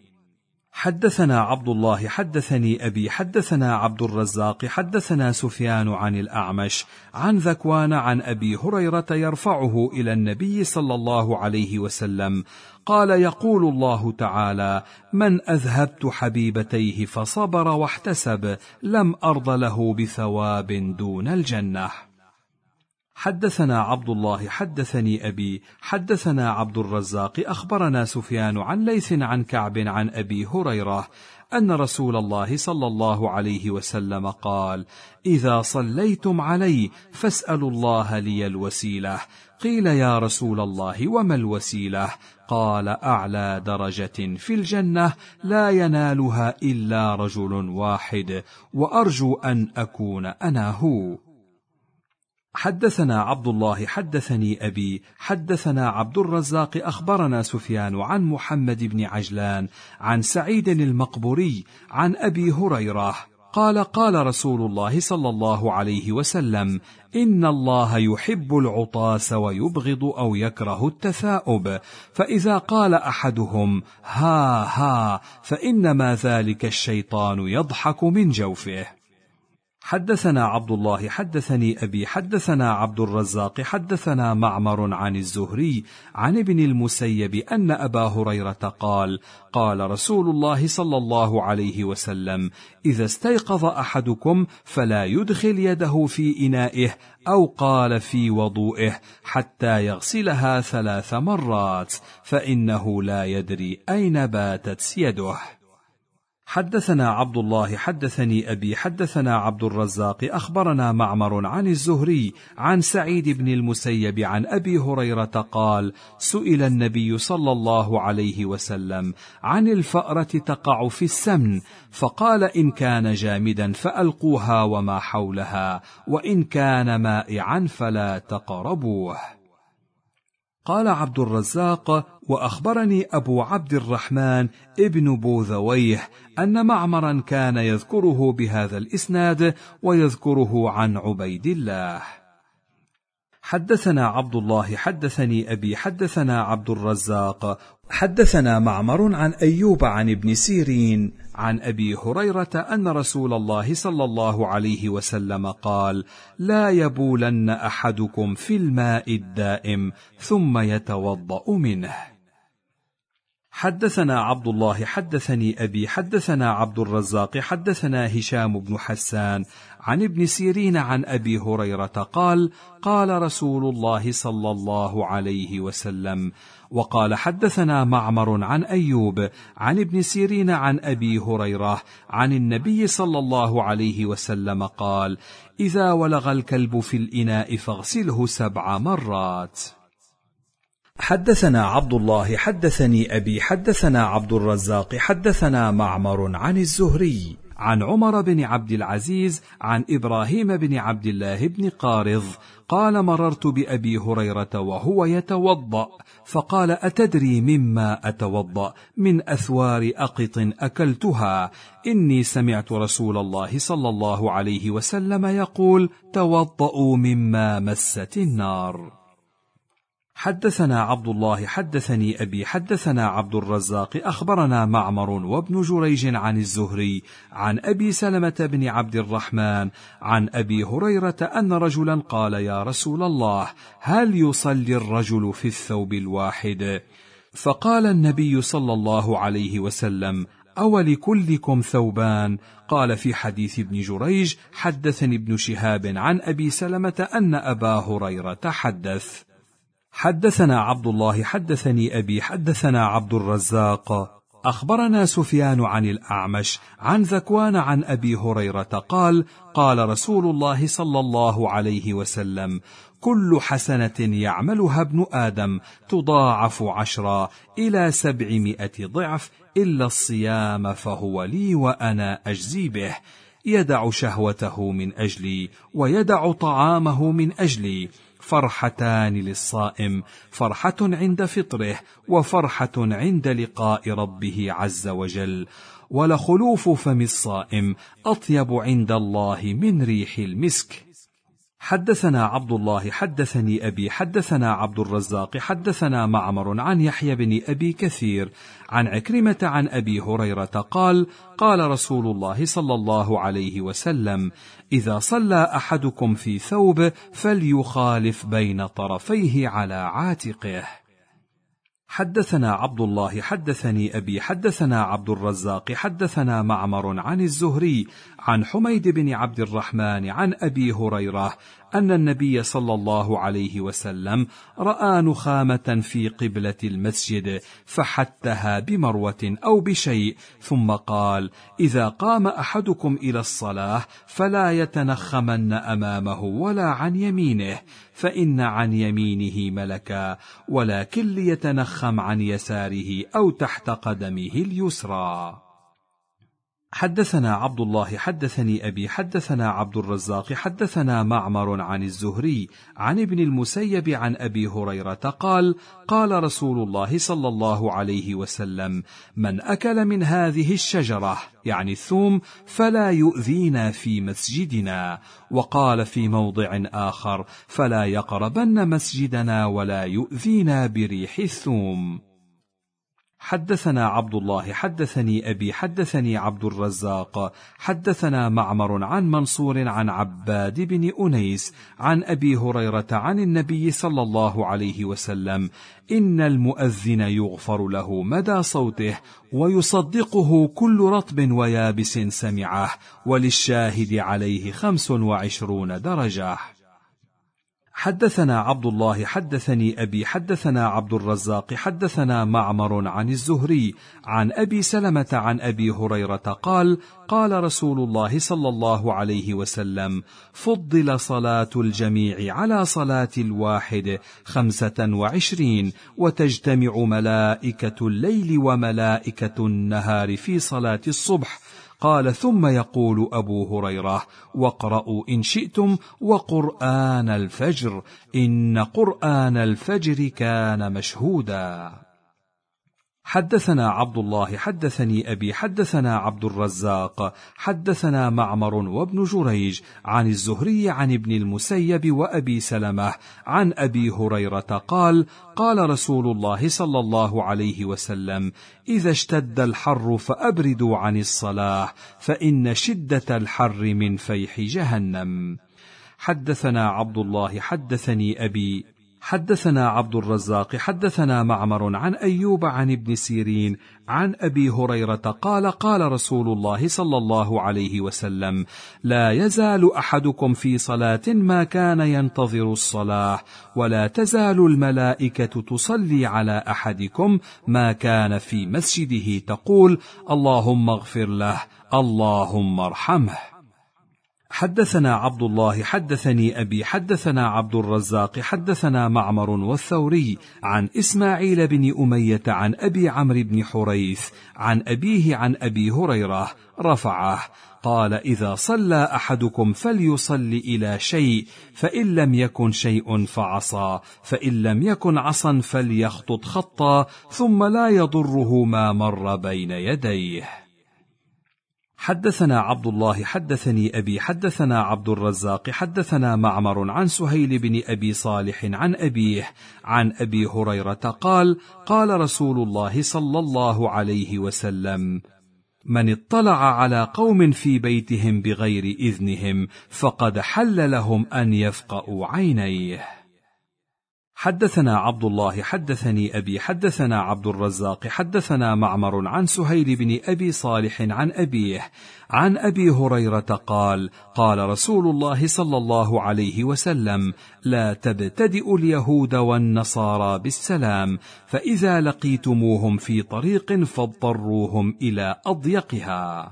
حدثنا عبد الله حدثني أبي حدثنا عبد الرزاق حدثنا سفيان عن الأعمش عن ذكوان عن أبي هريرة يرفعه إلى النبي صلى الله عليه وسلم قال: يقول الله تعالى: من أذهبت حبيبتيه فصبر واحتسب لم أرض له بثواب دون الجنة. حدثنا عبد الله حدثني أبي حدثنا عبد الرزاق أخبرنا سفيان عن ليث عن كعب عن أبي هريرة أن رسول الله صلى الله عليه وسلم قال: إذا صليتم علي فاسألوا الله لي الوسيلة. قيل: يا رسول الله وما الوسيلة؟ قال: أعلى درجة في الجنة لا ينالها إلا رجل واحد، وأرجو أن أكون أنا هو. حدثنا عبد الله حدثني أبي حدثنا عبد الرزاق أخبرنا سفيان عن محمد بن عجلان عن سعيد المقبوري عن أبي هريرة قال: قال رسول الله صلى الله عليه وسلم: إن الله يحب العطاس ويبغض أو يكره التثاؤب، فإذا قال أحدهم ها ها فإنما ذلك الشيطان يضحك من جوفه. حدثنا عبد الله حدثني أبي حدثنا عبد الرزاق حدثنا معمر عن الزهري عن ابن المسيب أن أبا هريرة قال: قال رسول الله صلى الله عليه وسلم: إذا استيقظ أحدكم فلا يدخل يده في إنائه أو قال في وضوئه حتى يغسلها ثلاث مرات، فإنه لا يدري أين باتت يده. حدثنا عبد الله حدثني أبي حدثنا عبد الرزاق أخبرنا معمر عن الزهري عن سعيد بن المسيب عن أبي هريرة قال: سئل النبي صلى الله عليه وسلم عن الفأرة تقع في السمن، فقال: إن كان جامدا فألقوها وما حولها، وإن كان مائعا فلا تقربوه. قال عبد الرزاق: وأخبرني أبو عبد الرحمن ابن بوذويه أن معمرا كان يذكره بهذا الإسناد ويذكره عن عبيد الله. حدثنا عبد الله حدثني أبي حدثنا عبد الرزاق حدثنا معمر عن أيوب عن ابن سيرين عن أبي هريرة أن رسول الله صلى الله عليه وسلم قال: لا يبولن أحدكم في الماء الدائم ثم يتوضأ منه. حدثنا عبد الله حدثني أبي حدثنا عبد الرزاق حدثنا هشام بن حسان عن ابن سيرين عن أبي هريرة قال: قال رسول الله صلى الله عليه وسلم. وقال حدثنا معمر عن أيوب عن ابن سيرين عن أبي هريرة عن النبي صلى الله عليه وسلم قال: إذا ولغ الكلب في الإناء فاغسله سبع مرات. حدثنا عبد الله حدثني أبي حدثنا عبد الرزاق حدثنا معمر عن الزهري عن عمر بن عبد العزيز عن إبراهيم بن عبد الله بن قارض قال: مررت بأبي هريرة وهو يتوضأ فقال: أتدري مما أتوضأ؟ من أثوار أقط أكلتها. إني سمعت رسول الله صلى الله عليه وسلم يقول: توضأوا مما مست النار. حدثنا عبد الله حدثني أبي حدثنا عبد الرزاق أخبرنا معمر وابن جريج عن الزهري عن أبي سلمة بن عبد الرحمن عن أبي هريرة أن رجلا قال: يا رسول الله، هل يصلي الرجل في الثوب الواحد؟ فقال النبي صلى الله عليه وسلم: أولكلكم ثوبان؟ قال في حديث ابن جريج: حدثني ابن شهاب عن أبي سلمة أن أبا هريرة حدث. حدثنا عبد الله حدثني أبي حدثنا عبد الرزاق أخبرنا سفيان عن الأعمش عن ذكوان عن أبي هريرة قال: قال رسول الله صلى الله عليه وسلم: كل حسنة يعملها ابن آدم تضاعف عشرا إلى سبعمائة ضعف إلا الصيام فهو لي وأنا أجزي به. يدع شهوته من أجلي ويدع طعامه من أجلي. فرحتان للصائم: فرحة عند فطره وفرحة عند لقاء ربه عز وجل. ولخلوف فم الصائم أطيب عند الله من ريح المسك. حدثنا عبد الله حدثني أبي حدثنا عبد الرزاق حدثنا معمر عن يحيى بن أبي كثير عن عكرمة عن أبي هريرة قال: قال رسول الله صلى الله عليه وسلم: إذا صلى أحدكم في ثوب فليخالف بين طرفيه على عاتقه. حدثنا عبد الله حدثني أبي حدثنا عبد الرزاق حدثنا معمر عن الزهري عن حميد بن عبد الرحمن عن أبي هريرة أن النبي صلى الله عليه وسلم رأى نخامة في قبلة المسجد فحتها بمروة أو بشيء، ثم قال: إذا قام أحدكم إلى الصلاة فلا يتنخمن أمامه ولا عن يمينه، فإن عن يمينه ملكا، ولكن ليتنخم عن يساره أو تحت قدمه اليسرى. حدثنا عبد الله حدثني أبي حدثنا عبد الرزاق حدثنا معمر عن الزهري عن ابن المسيب عن أبي هريرة قال: قال رسول الله صلى الله عليه وسلم: من أكل من هذه الشجرة يعني الثوم فلا يؤذينا في مسجدنا. وقال في موضع آخر: فلا يقربن مسجدنا ولا يؤذينا بريح الثوم. حدثنا عبد الله حدثني أبي حدثني عبد الرزاق حدثنا معمر عن منصور عن عباد بن أنيس عن أبي هريرة عن النبي صلى الله عليه وسلم: إن المؤذن يغفر له مدى صوته ويصدقه كل رطب ويابس سمعه، وللشاهد عليه خمس وعشرون درجة. حدثنا عبد الله حدثني أبي حدثنا عبد الرزاق حدثنا معمر عن الزهري عن أبي سلمة عن أبي هريرة قال: قال رسول الله صلى الله عليه وسلم: فضل صلاة الجميع على صلاة الواحد خمسة وعشرين، وتجتمع ملائكة الليل وملائكة النهار في صلاة الصبح. قال: ثم يقول أبو هريرة: واقرأوا إن شئتم وقرآن الفجر، إن قرآن الفجر كان مشهودا. حدثنا عبد الله حدثني أبي حدثنا عبد الرزاق حدثنا معمر وابن جريج عن الزهري عن ابن المسيب وأبي سلمة عن أبي هريرة قال: قال رسول الله صلى الله عليه وسلم: إذا اشتد الحر فأبردوا عن الصلاة، فإن شدة الحر من فيح جهنم. حدثنا عبد الله حدثني أبي حدثنا عبد الرزاق حدثنا معمر عن أيوب عن ابن سيرين عن أبي هريرة قال: قال رسول الله صلى الله عليه وسلم: لا يزال أحدكم في صلاة ما كان ينتظر الصلاة، ولا تزال الملائكة تصلي على أحدكم ما كان في مسجده تقول: اللهم اغفر له، اللهم ارحمه. حدثنا عبد الله حدثني أبي حدثنا عبد الرزاق حدثنا معمر والثوري عن إسماعيل بن أمية عن أبي عمرو بن حريث عن أبيه عن أبي هريرة رفعه قال: إذا صلى أحدكم فليصل إلى شيء، فإن لم يكن شيء فعصا، فإن لم يكن عصا فليخطط خطا، ثم لا يضره ما مر بين يديه. حدثنا عبد الله حدثني أبي حدثنا عبد الرزاق حدثنا معمر عن سهيل بن أبي صالح عن أبيه عن أبي هريرة قال: قال رسول الله صلى الله عليه وسلم: من اطلع على قوم في بيتهم بغير إذنهم فقد حل لهم أن يفقئوا عينيه. حدثنا عبد الله حدثني أبي حدثنا عبد الرزاق حدثنا معمر عن سهيل بن أبي صالح عن أبيه عن أبي هريرة قال: قال رسول الله صلى الله عليه وسلم: لا تبتدئوا اليهود والنصارى بالسلام، فإذا لقيتموهم في طريق فاضطروهم إلى أضيقها.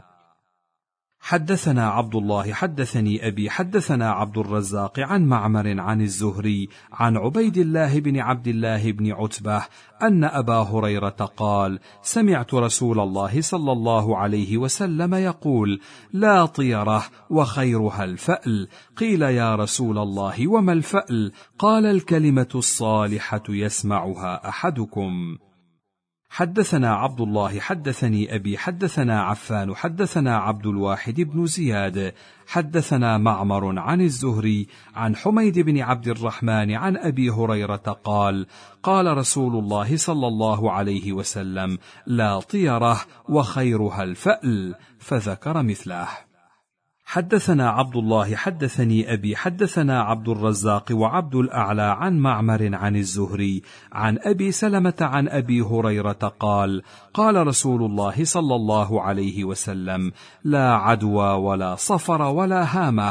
حدثنا عبد الله حدثني أبي حدثنا عبد الرزاق عن معمر عن الزهري عن عبيد الله بن عبد الله بن عتبة أن أبا هريرة قال: سمعت رسول الله صلى الله عليه وسلم يقول: لا طيرة وخيرها الفأل. قيل: يا رسول الله وما الفأل؟ قال: الكلمة الصالحة يسمعها أحدكم. حدثنا عبد الله حدثني أبي حدثنا عفان حدثنا عبد الواحد بن زياد حدثنا معمر عن الزهري عن حميد بن عبد الرحمن عن أبي هريرة قال: قال رسول الله صلى الله عليه وسلم: لا طيرة وخيرها الفأل، فذكر مثله. حدثنا عبد الله حدثني أبي حدثنا عبد الرزاق وعبد الأعلى عن معمر عن الزهري عن أبي سلمة عن أبي هريرة قال: قال رسول الله صلى الله عليه وسلم: لا عدوى ولا صفر ولا هامة،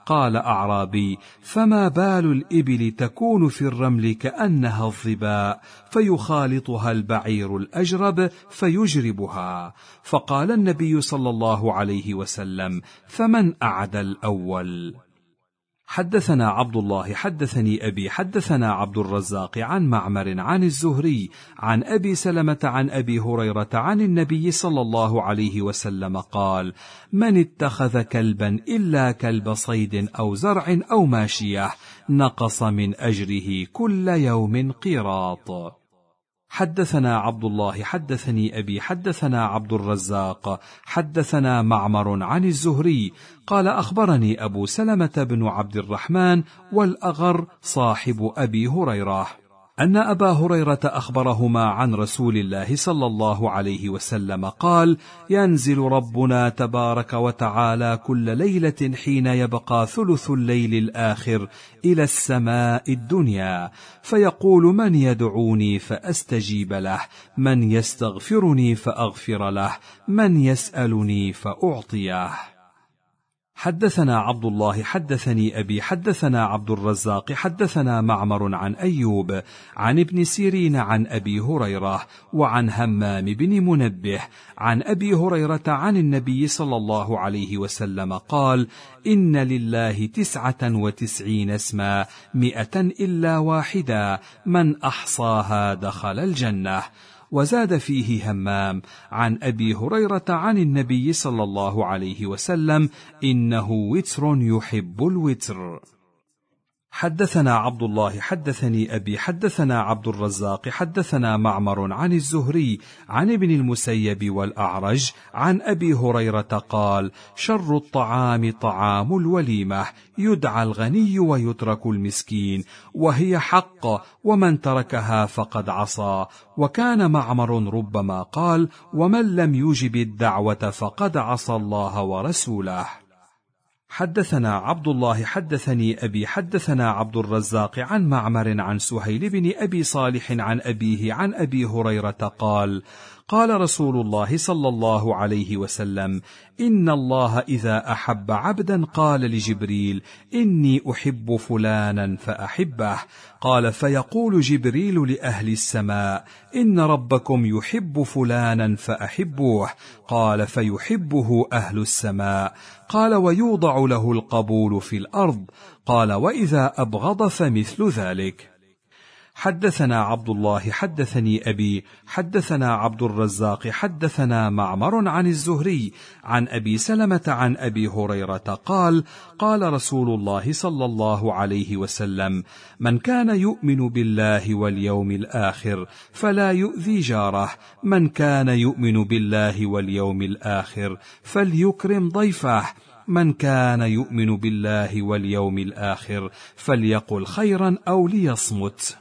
قال أعرابي: فما بال الإبل تكون في الرمل كأنها الظباء، فيخالطها البعير الأجرب فيجربها. فقال النبي صلى الله عليه وسلم: فمن أعدى الأول؟ حدثنا عبد الله حدثني أبي حدثنا عبد الرزاق عن معمر عن الزهري عن أبي سلمة عن أبي هريرة عن النبي صلى الله عليه وسلم قال: من اتخذ كلبا إلا كلب صيد أو زرع أو ماشية نقص من أجره كل يوم قيراط. حدثنا عبد الله حدثني أبي حدثنا عبد الرزاق حدثنا معمر عن الزهري قال: أخبرني أبو سلمة بن عبد الرحمن والأغر صاحب أبي هريرة أن أبا هريرة أخبرهما عن رسول الله صلى الله عليه وسلم قال: ينزل ربنا تبارك وتعالى كل ليلة حين يبقى ثلث الليل الآخر إلى السماء الدنيا، فيقول: من يدعوني فأستجيب له، من يستغفرني فأغفر له، من يسألني فأعطيه. حدثنا عبد الله حدثني أبي حدثنا عبد الرزاق حدثنا معمر عن أيوب عن ابن سيرين عن أبي هريرة وعن همام بن منبه عن أبي هريرة عن النبي صلى الله عليه وسلم قال: إن لله تسعة وتسعين اسما مئة إلا واحدا، من أحصاها دخل الجنة. وزاد فيه همام عن أبي هريرة عن النبي صلى الله عليه وسلم: إنه وتر يحب الوتر. حدثنا عبد الله حدثني أبي حدثنا عبد الرزاق حدثنا معمر عن الزهري عن ابن المسيب والأعرج عن أبي هريرة قال: شر الطعام طعام الوليمة، يدعى الغني ويترك المسكين، وهي حق، ومن تركها فقد عصى. وكان معمر ربما قال: ومن لم يجب الدعوة فقد عصى الله ورسوله. حدثنا عبد الله حدثني أبي حدثنا عبد الرزاق عن معمر عن سهيل بن أبي صالح عن أبيه عن أبي هريرة قال: قال رسول الله صلى الله عليه وسلم: إن الله إذا أحب عبدا قال لجبريل: إني أحب فلانا فأحبه. قال: فيقول جبريل لأهل السماء: إن ربكم يحب فلانا فأحبوه. قال: فيحبه أهل السماء. قال: ويوضع له القبول في الأرض. قال: وإذا أبغض فمثل ذلك. حدثنا عبد الله حدثني أبي حدثنا عبد الرزاق حدثنا معمر عن الزهري عن أبي سلمة عن أبي هريرة قال: قال رسول الله صلى الله عليه وسلم: من كان يؤمن بالله واليوم الآخر فلا يؤذي جاره، من كان يؤمن بالله واليوم الآخر فليكرم ضيفه، من كان يؤمن بالله واليوم الآخر فليقل خيرا أو ليصمت.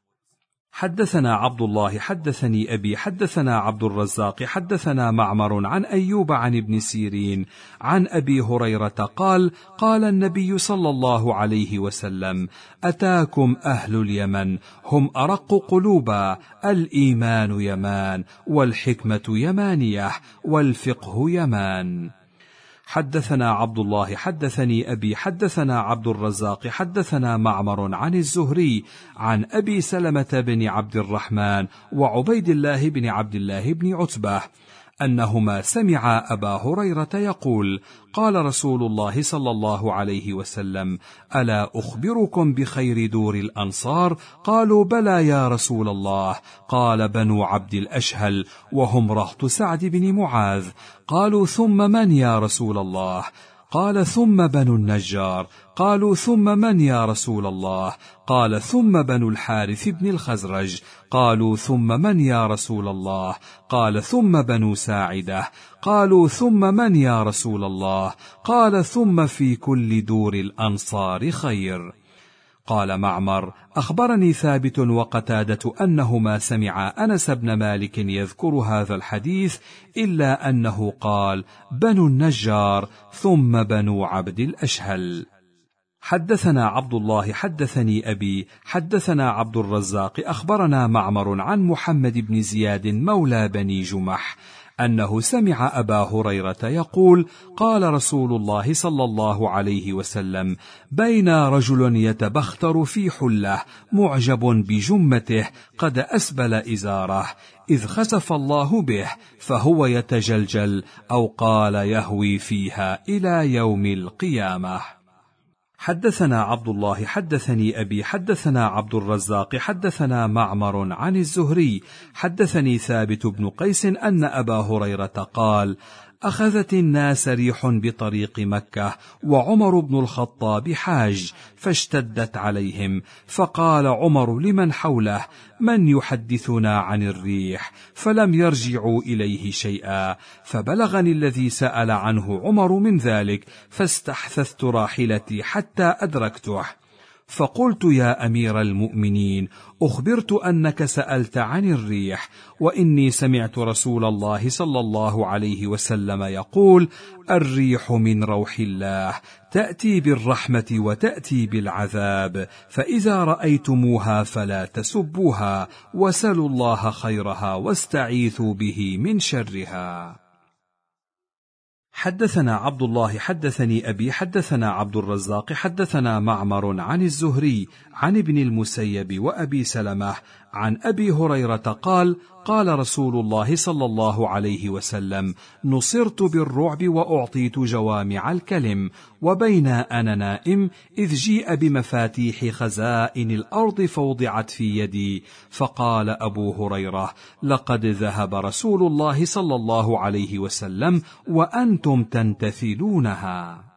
حدثنا عبد الله حدثني أبي حدثنا عبد الرزاق حدثنا معمر عن أيوب عن ابن سيرين عن أبي هريرة قال: قال النبي صلى الله عليه وسلم: أتاكم أهل اليمن هم أرق قلوبا، الإيمان يمان، والحكمة يمانية، والفقه يمان. حدثنا عبد الله حدثني أبي حدثنا عبد الرزاق حدثنا معمر عن الزهري عن أبي سلمة بن عبد الرحمن وعبيد الله بن عبد الله بن عتبة أنهما سمعا أبا هريرة يقول: قال رسول الله صلى الله عليه وسلم: ألا أخبركم بخير دور الأنصار؟ قالوا: بلى يا رسول الله. قال: بنو عبد الأشهل، وهم رهط سعد بن معاذ. قالوا: ثم من يا رسول الله؟ قال: ثم بنو النجار. قالوا: ثم من يا رسول الله؟ قال: ثم بنو الحارث بن الخزرج. قالوا: ثم من يا رسول الله؟ قال: ثم بنو ساعدة. قالوا: ثم من يا رسول الله؟ قال: ثم في كل دور الأنصار خير. قال معمر: أخبرني ثابت وقتادة أنهما سمعا أنس بن مالك يذكر هذا الحديث، إلا أنه قال: بنو النجار ثم بنو عبد الأشهل. حدثنا عبد الله حدثني أبي حدثنا عبد الرزاق أخبرنا معمر عن محمد بن زياد مولى بني جمح أنه سمع أبا هريرة يقول: قال رسول الله صلى الله عليه وسلم: بين رجل يتبختر في حلة معجب بجمته قد أسبل إزاره إذ خسف الله به فهو يتجلجل، أو قال يهوي فيها إلى يوم القيامة. حدثنا عبد الله حدثني أبي حدثنا عبد الرزاق حدثنا معمر عن الزهري حدثني ثابت بن قيس أن أبا هريرة قال: أخذت الناس ريح بطريق مكة وعمر بن الخطاب حاج فاشتدت عليهم، فقال عمر لمن حوله: من يحدثنا عن الريح؟ فلم يرجعوا إليه شيئا، فبلغني الذي سأل عنه عمر من ذلك، فاستحثثت راحلتي حتى أدركته، فقلت: يا أمير المؤمنين، أخبرت أنك سألت عن الريح، وإني سمعت رسول الله صلى الله عليه وسلم يقول: الريح من روح الله تأتي بالرحمة وتأتي بالعذاب، فإذا رأيتموها فلا تسبوها، وسلوا الله خيرها واستعيثوا به من شرها. حدثنا عبد الله حدثني أبي حدثنا عبد الرزاق حدثنا معمر عن الزهري عن ابن المسيب وأبي سلمة عن أبي هريرة قال: قال رسول الله صلى الله عليه وسلم: نصرت بالرعب وأعطيت جوامع الكلم، وبين أنا نائم إذ جيء بمفاتيح خزائن الأرض فوضعت في يدي، فقال أبو هريرة: لقد ذهب رسول الله صلى الله عليه وسلم وأنتم تنتثلونها.